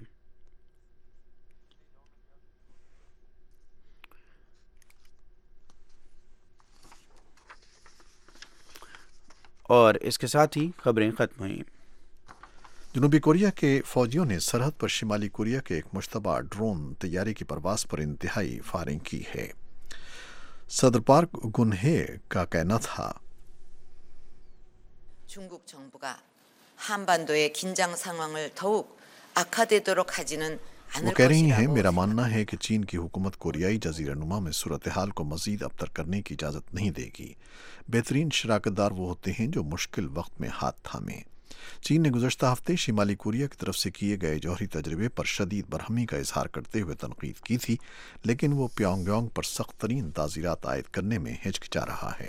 اور اس کے ساتھ ہی خبریں ختم ہوئیں۔ جنوبی کوریا کے فوجیوں نے سرحد پر شمالی کوریا کے ایک مشتبہ ڈرون طیارے کی پرواز پر انتہائی فائرنگ کی ہے۔ صدر پارک گن-ہے کا کہنا تھا 중국 정부가 한반도의 긴장 상황을 더욱 악화되도록 하지는 وہ کہہ رہی ہیں میرا ماننا ہے کہ چین کی حکومت کوریائی جزیرہ نما میں صورتحال کو مزید ابتر کرنے کی اجازت نہیں دے گی۔ بہترین شراکت دار وہ ہوتے ہیں جو مشکل وقت میں ہاتھ تھامیں۔ چین نے گزشتہ ہفتے شمالی کوریا کی طرف سے کیے گئے جوہری تجربے پر شدید برہمی کا اظہار کرتے ہوئے تنقید کی تھی، لیکن وہ پیونگ یانگ پر سخت ترین تعزیرات عائد کرنے میں ہچکچا رہا ہے۔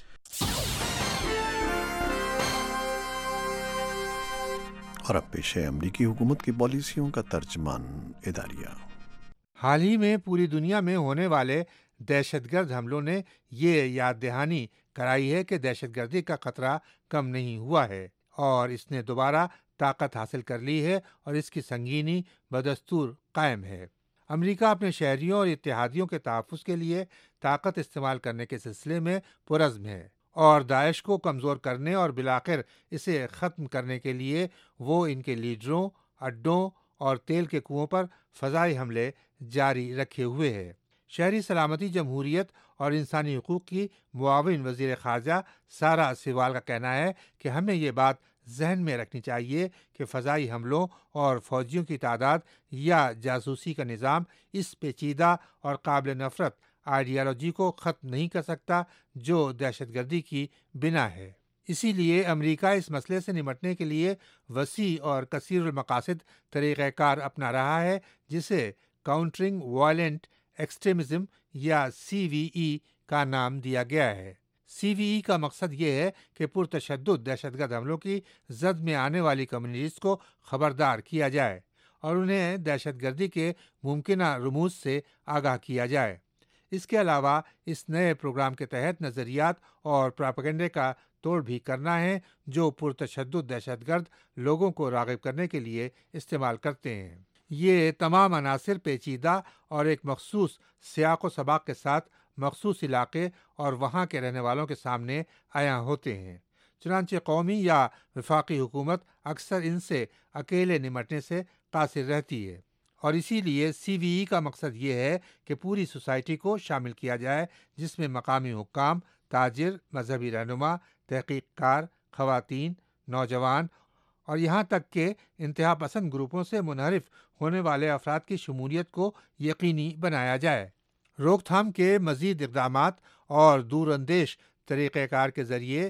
اور اب پیش ہے امریکی حکومت کی پالیسیوں کا ترجمان اداریہ۔ حال ہی میں پوری دنیا میں ہونے والے دہشت گرد حملوں نے یہ یاد دہانی کرائی ہے کہ دہشت گردی کا خطرہ کم نہیں ہوا ہے اور اس نے دوبارہ طاقت حاصل کر لی ہے اور اس کی سنگینی بدستور قائم ہے۔ امریکہ اپنے شہریوں اور اتحادیوں کے تحفظ کے لیے طاقت استعمال کرنے کے سلسلے میں پرعزم ہے اور داعش کو کمزور کرنے اور بالآخر اسے ختم کرنے کے لیے وہ ان کے لیڈروں، اڈوں اور تیل کے کنووں پر فضائی حملے جاری رکھے ہوئے ہے۔ شہری سلامتی، جمہوریت اور انسانی حقوق کی معاون وزیر خارجہ سارہ سیوال کا کہنا ہے کہ ہمیں یہ بات ذہن میں رکھنی چاہیے کہ فضائی حملوں اور فوجیوں کی تعداد یا جاسوسی کا نظام اس پیچیدہ اور قابل نفرت آئیڈیالوجی کو ختم نہیں کر سکتا جو دہشت گردی کی بنا ہے۔ اسی لیے امریکہ اس مسئلے سے نمٹنے کے لیے وسیع اور کثیر المقاصد طریقہ کار اپنا رہا ہے، جسے کاؤنٹرنگ وائلنٹ ایکسٹریمزم یا CVE کا نام دیا گیا ہے۔ CVE کا مقصد یہ ہے کہ پرتشدد دہشت گرد حملوں کی زد میں آنے والی کمیونٹیز کو خبردار کیا جائے اور انہیں دہشت گردی کے ممکنہ رموز سے آگاہ کیا جائے۔ اس کے علاوہ اس نئے پروگرام کے تحت نظریات اور پراپیگنڈے کا توڑ بھی کرنا ہے جو پرتشدد دہشت گرد لوگوں کو راغب کرنے کے لیے استعمال کرتے ہیں۔ یہ تمام عناصر پیچیدہ اور ایک مخصوص سیاق و سباق کے ساتھ مخصوص علاقے اور وہاں کے رہنے والوں کے سامنے عیاں ہوتے ہیں، چنانچہ قومی یا وفاقی حکومت اکثر ان سے اکیلے نمٹنے سے قاصر رہتی ہے، اور اسی لیے CVE کا مقصد یہ ہے کہ پوری سوسائٹی کو شامل کیا جائے، جس میں مقامی حکام، تاجر، مذہبی رہنما، تحقیق کار، خواتین، نوجوان اور یہاں تک کہ انتہا پسند گروپوں سے منحرف ہونے والے افراد کی شمولیت کو یقینی بنایا جائے۔ روک تھام کے مزید اقدامات اور دور اندیش طریقہ کار کے ذریعے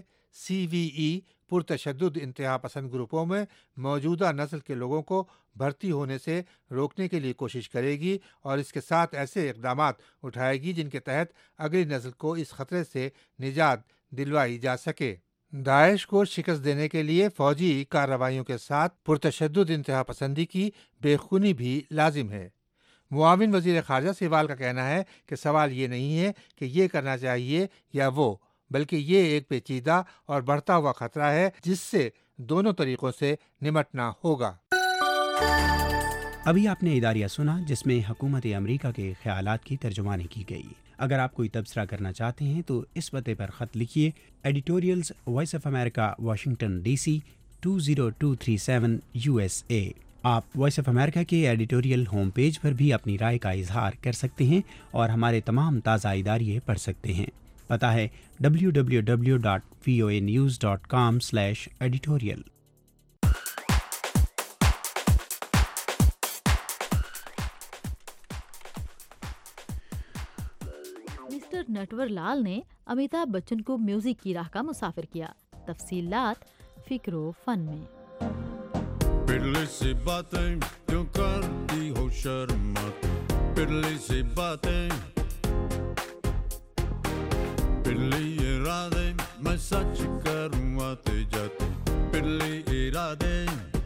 CVE پرتشدد انتہا پسند گروپوں میں موجودہ نسل کے لوگوں کو بھرتی ہونے سے روکنے کے لیے کوشش کرے گی اور اس کے ساتھ ایسے اقدامات اٹھائے گی جن کے تحت اگلی نسل کو اس خطرے سے نجات دلوائی جا سکے۔ داعش کو شکست دینے کے لیے فوجی کارروائیوں کے ساتھ پرتشدد انتہا پسندی کی بے خونی بھی لازم ہے۔ معاون وزیر خارجہ سیوال کا کہنا ہے کہ سوال یہ نہیں ہے کہ یہ کرنا چاہیے یا وہ، بلکہ یہ ایک پیچیدہ اور بڑھتا ہوا خطرہ ہے جس سے دونوں طریقوں سے نمٹنا ہوگا۔ ابھی آپ نے اداریہ سنا جس میں حکومت امریکہ کے خیالات کی ترجمانی کی گئی۔ اگر آپ کوئی تبصرہ کرنا چاہتے ہیں تو اس پتے پر خط لکھیے، editorials voice of America, Washington DC 20237 USA۔ آپ وائس آف امریکہ کے ایڈیٹوریل ہوم پیج پر بھی اپنی رائے کا اظہار کر سکتے ہیں اور ہمارے تمام تازہ اداریے پڑھ سکتے ہیں۔ پتہ ہے www.voanews.com/editorial۔ مسٹر نٹور لال نے امیتابھ بچن کو میوزک کی راہ کا مسافر کیا۔ تفصیلات فکر و فن میں۔ پرلی سی باتیں کیوں کرتی ہو شرماتی، پرلی سی باتیں، پرلی ارادے میں سچ کروں آتے جاتے، پرلی ارادے،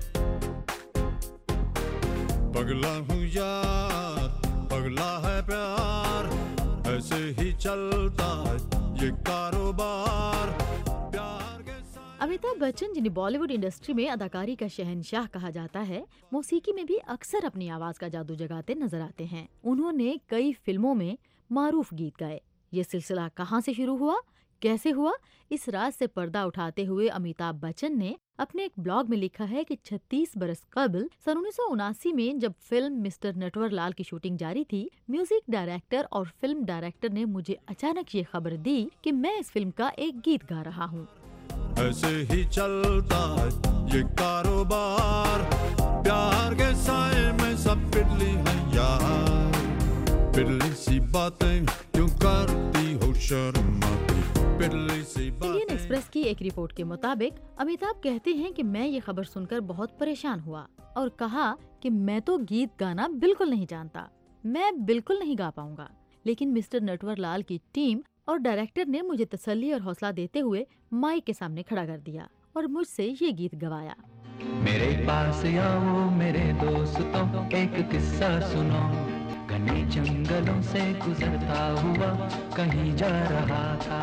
پگلا ہوں یار، پگلا ہے پیار، ایسے ہی چلتا ہے یہ کاروبار۔ امیتابھ بچن، جنہیں بالی ووڈ انڈسٹری میں اداکاری کا شہنشاہ کہا جاتا ہے، موسیقی میں بھی اکثر اپنی آواز کا جادو جگاتے نظر آتے ہیں۔ انہوں نے کئی فلموں میں معروف گیت گائے۔ یہ سلسلہ کہاں سے شروع ہوا، کیسے ہوا، اس راز سے پردہ اٹھاتے ہوئے امیتابھ بچن نے اپنے ایک بلاگ میں لکھا ہے کہ 36 برس قبل سن 1979 میں جب فلم مسٹر نٹور لال کی شوٹنگ جاری تھی، میوزک ڈائریکٹر اور فلم ڈائریکٹر نے مجھے اچانک یہ خبر دی کہ میں اس فلم کا ایک گیت گا رہا ہوں۔ ایسے ہی چلتا ہے یہ کاروبار، پیار کے سائے میں سب پرلی ہیں یار، پرلی سی باتیں کیوں کرتی ہو شرماتی، پرلی سی باتیں۔ एक्सप्रेस की एक रिपोर्ट के मुताबिक अमिताभ कहते हैं कि मैं ये खबर सुनकर बहुत परेशान हुआ और कहा कि मैं तो गीत गाना बिल्कुल नहीं जानता, मैं बिल्कुल नहीं गा पाऊंगा। लेकिन मिस्टर नटवरलाल की टीम और डायरेक्टर ने मुझे तसल्ली और हौसला देते हुए माइक के सामने खड़ा कर दिया और मुझसे ये गीत गवाया। मेरे पास आओ मेरे दोस्तों, एक किस्सा सुनो, घने जंगलों से गुजरता हुआ कहीं जा रहा था।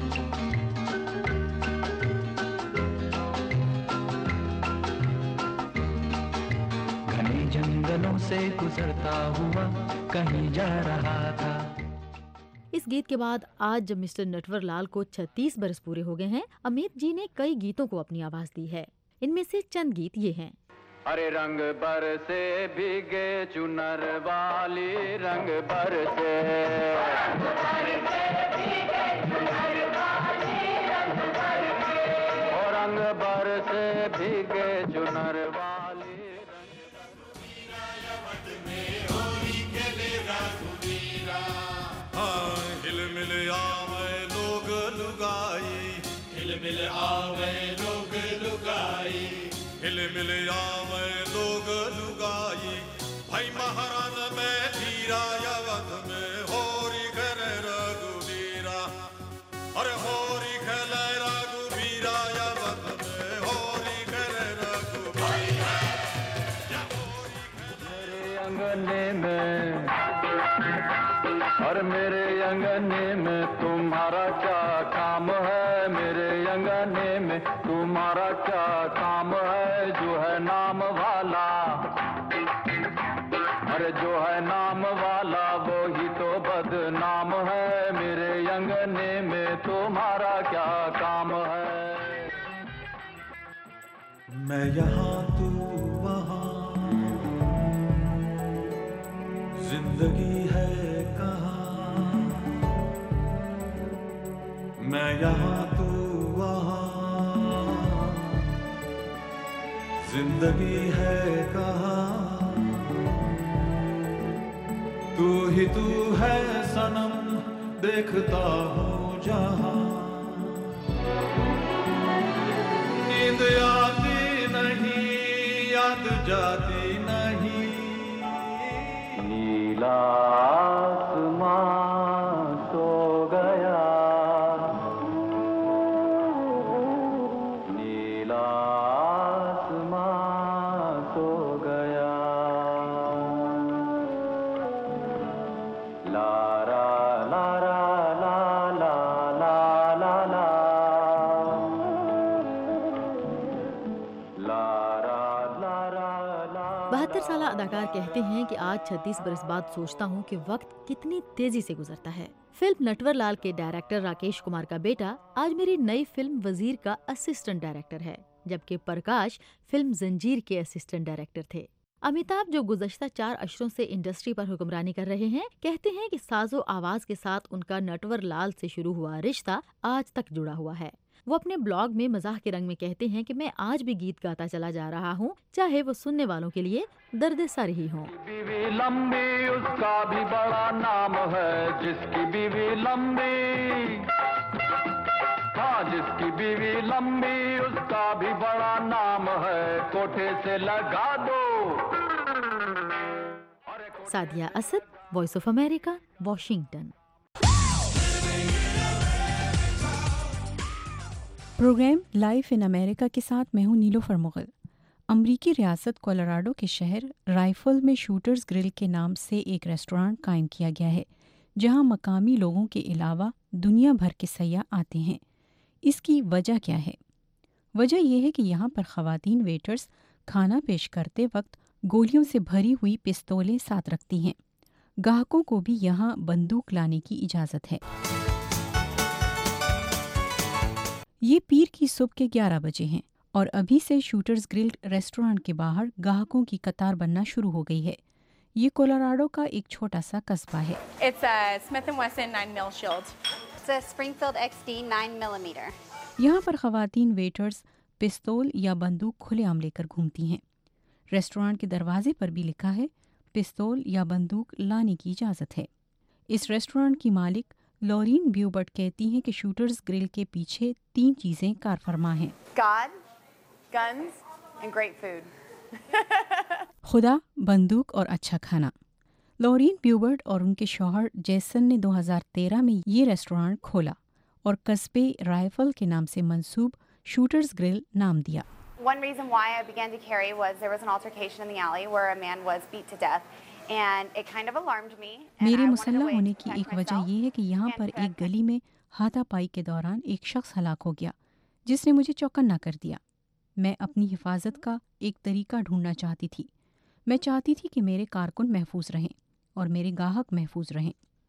घने जंगलों से गुजरता हुआ कहीं जा रहा था। इस गीत के बाद आज जब मिस्टर नटवरलाल को 36 बरस पूरे हो गए हैं, अमित जी ने कई गीतों को अपनी आवाज दी है। इनमें से चंद गीत ये हैं। अरे रंग बरसे भीगे चुनर वाली, रंग बरसे, और रंग बरसे भीगे चुनर वाली। हिल मिल आवे लोग लुगाई, हिल मिल आवे लोग लुगाई, हिल मिल आवे लोग लुगाई, भाई महाराज में धीरा यवत में होरी खेले रघुवीरा, अरे होरी खेले रघुवीरा यवत में होरी खेले रघुवीरा। मेरे अंगने में और मेरे अंगने में तुम्हारा क्या काम है, मेरे अंगने में तुम्हारा क्या काम है, जो है नाम वाला, अरे जो है नाम वाला वो ही तो बदनाम है, मेरे अंगने में तुम्हारा क्या काम है। मैं यहाँ तू वहाँ, जिंदगी है मैं यहाँ तू वहाँ, जिंदगी है कहाँ, तू ही तू है सनम देखता हूँ जहाँ, नींद आती नहीं याद जाती नहीं, नीला आसमां सो गया, अदाकार कहते हैं कि आज 36 बरस बाद सोचता हूं कि वक्त कितनी तेजी से गुजरता है। फिल्म नटवरलाल के डायरेक्टर राकेश कुमार का बेटा आज मेरी नई फिल्म वजीर का असिस्टेंट डायरेक्टर है, जबकि प्रकाश फिल्म जंजीर के असिस्टेंट डायरेक्टर थे। अमिताभ जो गुज़श्ता 4 अशरों से इंडस्ट्री पर हुक्मरानी कर रहे हैं, कहते हैं कि साजो आवाज के साथ उनका नटवरलाल से शुरू हुआ रिश्ता आज तक जुड़ा हुआ है। वो अपने ब्लॉग में मजाक के रंग में कहते हैं कि मैं आज भी गीत गाता चला जा रहा हूँ, चाहे वो सुनने वालों के लिए दर्द सर ही हो। बीवी लंबी उसका भी बड़ा नाम है, जिसकी बीवी लंबी, हाँ जिसकी बीवी लंबी उसका भी बड़ा नाम है, कोठे से लगा दो। Sadia Asad, voice of America, Washington. Program life in America के साथ मैं हूं नीलोफर मुगल। अमरीकी रियासत कोलोराडो के शहर राइफल में शूटर्स ग्रिल के नाम से एक रेस्टोरेंट कायम किया गया है, जहां मकामी लोगों के अलावा दुनिया भर के सयाह आते हैं। इसकी वजह क्या है? वजह यह है कि यहाँ पर ख़वातीन वेटर्स खाना पेश करते वक्त गोलियों से भरी हुई पिस्तौलें साथ रखती हैं। ग्राहकों को भी यहाँ बंदूक लाने की इजाज़त है। ये पीर की सुबह के 11 बजे हैं और अभी से शूटर्स ग्रिल रेस्टोरेंट के बाहर ग्राहकों की कतार बनना शुरू हो गई है। ये कोलोराडो का एक छोटा सा कस्बा है। It's a Smith & Wesson 9mm Shield. It's a Springfield XD 9mm. यहाँ पर ख़वातीन वेटर्स पिस्तौल या बंदूक खुलेआम लेकर घूमती हैं। रेस्टोरेंट के दरवाजे पर भी लिखा है पिस्तौल या बंदूक लाने की इजाज़त है। इस रेस्टोरेंट की मालिक لورین بیوبرٹ کہتی ہیں کہ شوٹرز گرل کے پیچھے 3 چیزیں کار فرما ہیں: God, guns, and great food. خدا، بندوق اور اچھا کھانا۔ لورین بیوبرٹ اور ان کے شوہر جیسن نے 2013 میں یہ ریسٹورانٹ کھولا اور قصبے رائفل کے نام سے منسوب شوٹرز گرل نام دیا۔ One reason why I began to carry was there was an altercation in the alley where a man was beat to death, and it kind of alarmed me. میرے مسلح ہونے کی ایک وجہ یہ ہے کہ یہاں پر ایک گلی میں ہاتھا پائی کے دوران ایک شخص ہلاک ہو گیا جس نے مجھے چوکنا کر دیا۔ میں اپنی حفاظت کا ایک طریقہ ڈھونڈنا چاہتی تھی۔ میں چاہتی تھی کہ میرے کارکن محفوظ رہیں اور میرے گاہک محفوظ رہیں۔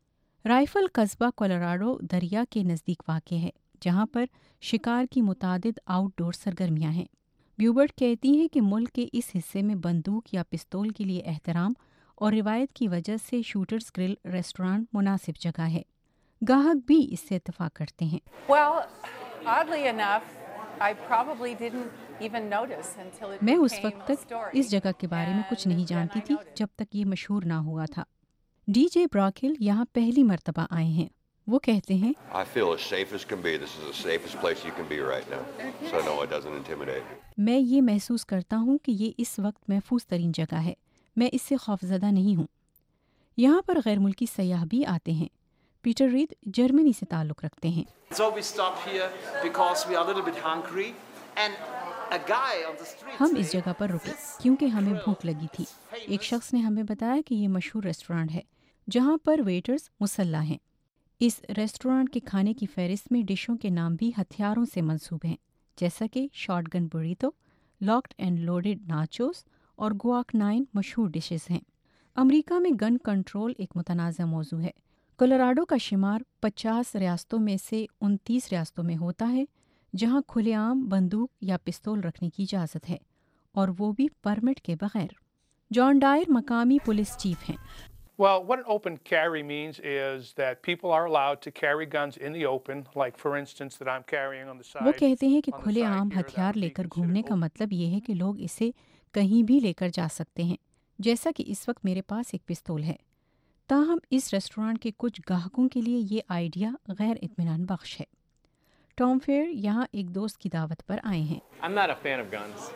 رائفل قصبہ کولوراڈو دریا کے نزدیک واقع ہے جہاں پر شکار کی متعدد آؤٹ ڈور سرگرمیاں ہیں۔ بیوبرٹ کہتی ہیں کہ ملک کے اس حصے میں بندوق یا پستول کے لیے احترام اور روایت کی وجہ سے شوٹرز گرل ریسٹورانٹ مناسب جگہ ہے۔ گاہک بھی اس سے اتفاق کرتے ہیں۔ Well, oddly enough, I probably didn't even notice until it میں اس became وقت a تک story. اس جگہ کے بارے میں کچھ نہیں جانتی تھی جب تک یہ مشہور نہ ہوا تھا۔ ڈی جے براکل یہاں پہلی مرتبہ آئے ہیں۔ وہ کہتے ہیں I feel as safe as can be. This is the safest place you can be right now. So no, it doesn't intimidate me. میں یہ محسوس کرتا ہوں کہ یہ اس وقت محفوظ ترین جگہ ہے۔ میں اس سے خوفزدہ نہیں ہوں۔ یہاں پر غیر ملکی سیاح بھی آتے ہیں۔ پیٹر ریڈ جرمنی سے تعلق رکھتے ہیں۔ So we stopped here because we are a little bit hungry and a guy on the street. ہم اس جگہ پر رکے کیونکہ ہمیں بھوک لگی تھی۔ ایک شخص نے ہمیں بتایا کہ یہ مشہور ریسٹورانٹ ہے جہاں پر ویٹرز مسلح ہیں۔ اس ریسٹورانٹ کے کھانے کی فہرست میں ڈشوں کے نام بھی ہتھیاروں سے منسوب ہیں، جیسا کہ shotgun burrito, locked and loaded nachos اور گواک 9 مشہور ڈشز ہیں۔ امریکہ میں گن کنٹرول ایک متنازع موضوع ہے۔ کولوراڈو کا شمار 50 ریاستوں میں سے 29 ریاستوں میں ہوتا ہے جہاں کھلے عام بندوق یا پستول رکھنے کی اجازت ہے، اور وہ بھی پرمٹ کے بغیر۔ جان ڈائر مقامی پولیس چیف ہیں۔ Well, what an open carry means is that people are allowed to carry guns in the open, like for instance that I'm carrying on the side. وہ کہتے ہیں کہ کھلے عام ہتھیار لے کر گھومنے کا مطلب یہ ہے کہ لوگ اسے کہیں بھی لے کر جا سکتے ہیں، جیسا کہ اس وقت میرے پاس ایک پستول ہے۔ تاہم اس ریسٹورانٹ کے کچھ گاہکوں کے لیے یہ آئیڈیا غیر اطمینان بخش ہے۔ ٹام فیئر یہاں ایک دوست کی دعوت پر آئے ہیں۔ I'm not a fan of guns.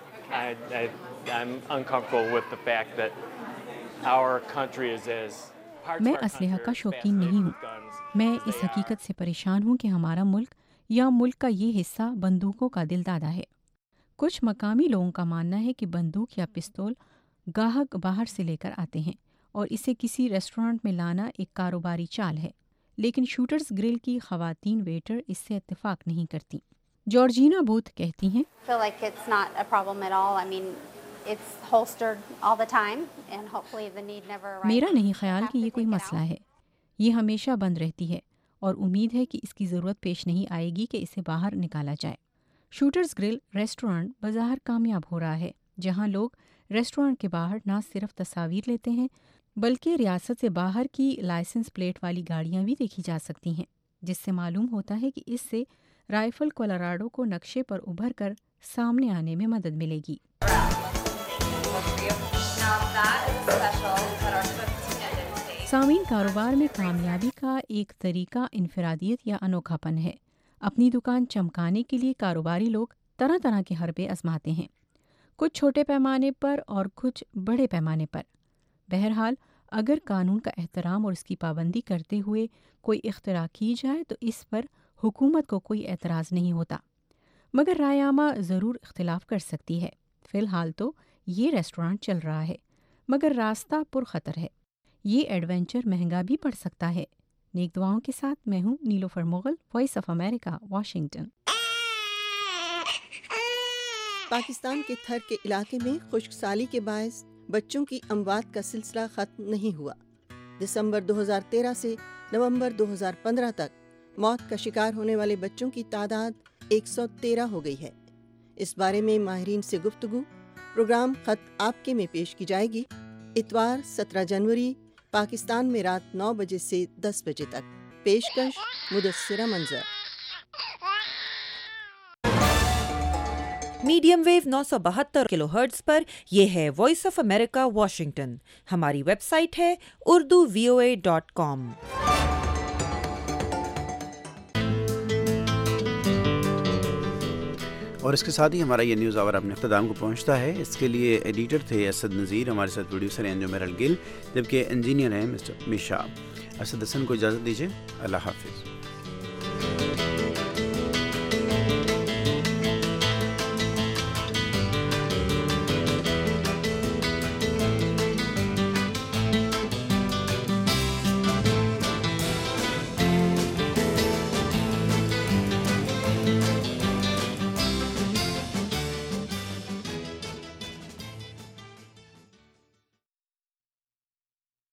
I'm uncomfortable with the fact that our country is as میں اسلحہ کا شوقین نہیں ہوں۔ میں اس حقیقت سے پریشان ہوں کہ ہمارا ملک یا ملک کا یہ حصہ بندوقوں کا دل دادا ہے۔ کچھ مقامی لوگوں کا ماننا ہے کہ بندوق یا پستول گاہک باہر سے لے کر آتے ہیں اور اسے کسی ریسٹورانٹ میں لانا ایک کاروباری چال ہے، لیکن شوٹرز گرل کی خواتین ویٹر اس سے اتفاق نہیں کرتی۔ جارجینا بوتھ کہتی ہیں، I feel like it's not a problem at all. I mean, it's holstered all the time and hopefully the need never arises. میرا نہیں خیال کہ یہ کوئی مسئلہ ہے۔ یہ ہمیشہ بند رہتی ہے اور امید ہے کہ اس کی ضرورت پیش نہیں آئے گی کہ اسے باہر نکالا جائے۔ شوٹرز گرل ریسٹورانٹ بظاہر کامیاب ہو رہا ہے، جہاں لوگ ریسٹورانٹ کے باہر نہ صرف تصاویر لیتے ہیں بلکہ ریاست سے باہر کی لائسنس پلیٹ والی گاڑیاں بھی دیکھی جا سکتی ہیں، جس سے معلوم ہوتا ہے کہ اس سے رائفل کولوراڈو کو نقشے پر ابھر کر سامنے آنے میں مدد ملے گی۔ سامعین، کاروبار میں کامیابی کا ایک طریقہ انفرادیت یا انوکھا پن ہے۔ اپنی دکان چمکانے کے لیے کاروباری لوگ طرح طرح کے حربے آزماتے ہیں، کچھ چھوٹے پیمانے پر اور کچھ بڑے پیمانے پر۔ بہرحال اگر قانون کا احترام اور اس کی پابندی کرتے ہوئے کوئی اختراع کی جائے تو اس پر حکومت کو کوئی اعتراض نہیں ہوتا، مگر رائے عامہ ضرور اختلاف کر سکتی ہے۔ فی الحال تو یہ ریسٹورانٹ چل رہا ہے، مگر راستہ پرخطر ہے۔ یہ ایڈونچر مہنگا بھی پڑ سکتا ہے۔ نیک دعاؤں کے ساتھ میں ہوں Nilofar Mughal, voice of America, Washington. Pakistan کے تھر کے علاقے میں خشک سالی کے باعث بچوں کی اموات کا سلسلہ ختم نہیں ہوا۔ دسمبر 2013 سے نومبر 2015 تک موت کا شکار ہونے والے بچوں کی تعداد 113 ہو گئی ہے۔ اس بارے میں ماہرین سے گفتگو پروگرام خط آپ کے میں پیش کی جائے گی، اتوار 17 جنوری، پاکستان میں رات 9 بجے سے 10 بجے تک۔ پیشکش Mudassira Manzar. Medium wave 972 kilohertz پر یہ ہے وائس آف امریکہ واشنگٹن۔ ہماری ویب سائٹ ہے urduvoa.com۔ اور اس کے ساتھ ہی ہمارا یہ نیوز آور اپنے اختتام کو پہنچتا ہے. اس کے لیے ایڈیٹر تھے اسد نذیر, ہمارے ساتھ پروڈیوسر ہیں انجم مرل گل, جبکہ انجینئر ہیں مسٹر میشا. اسد حسن کو اجازت دیجیے. اللہ حافظ.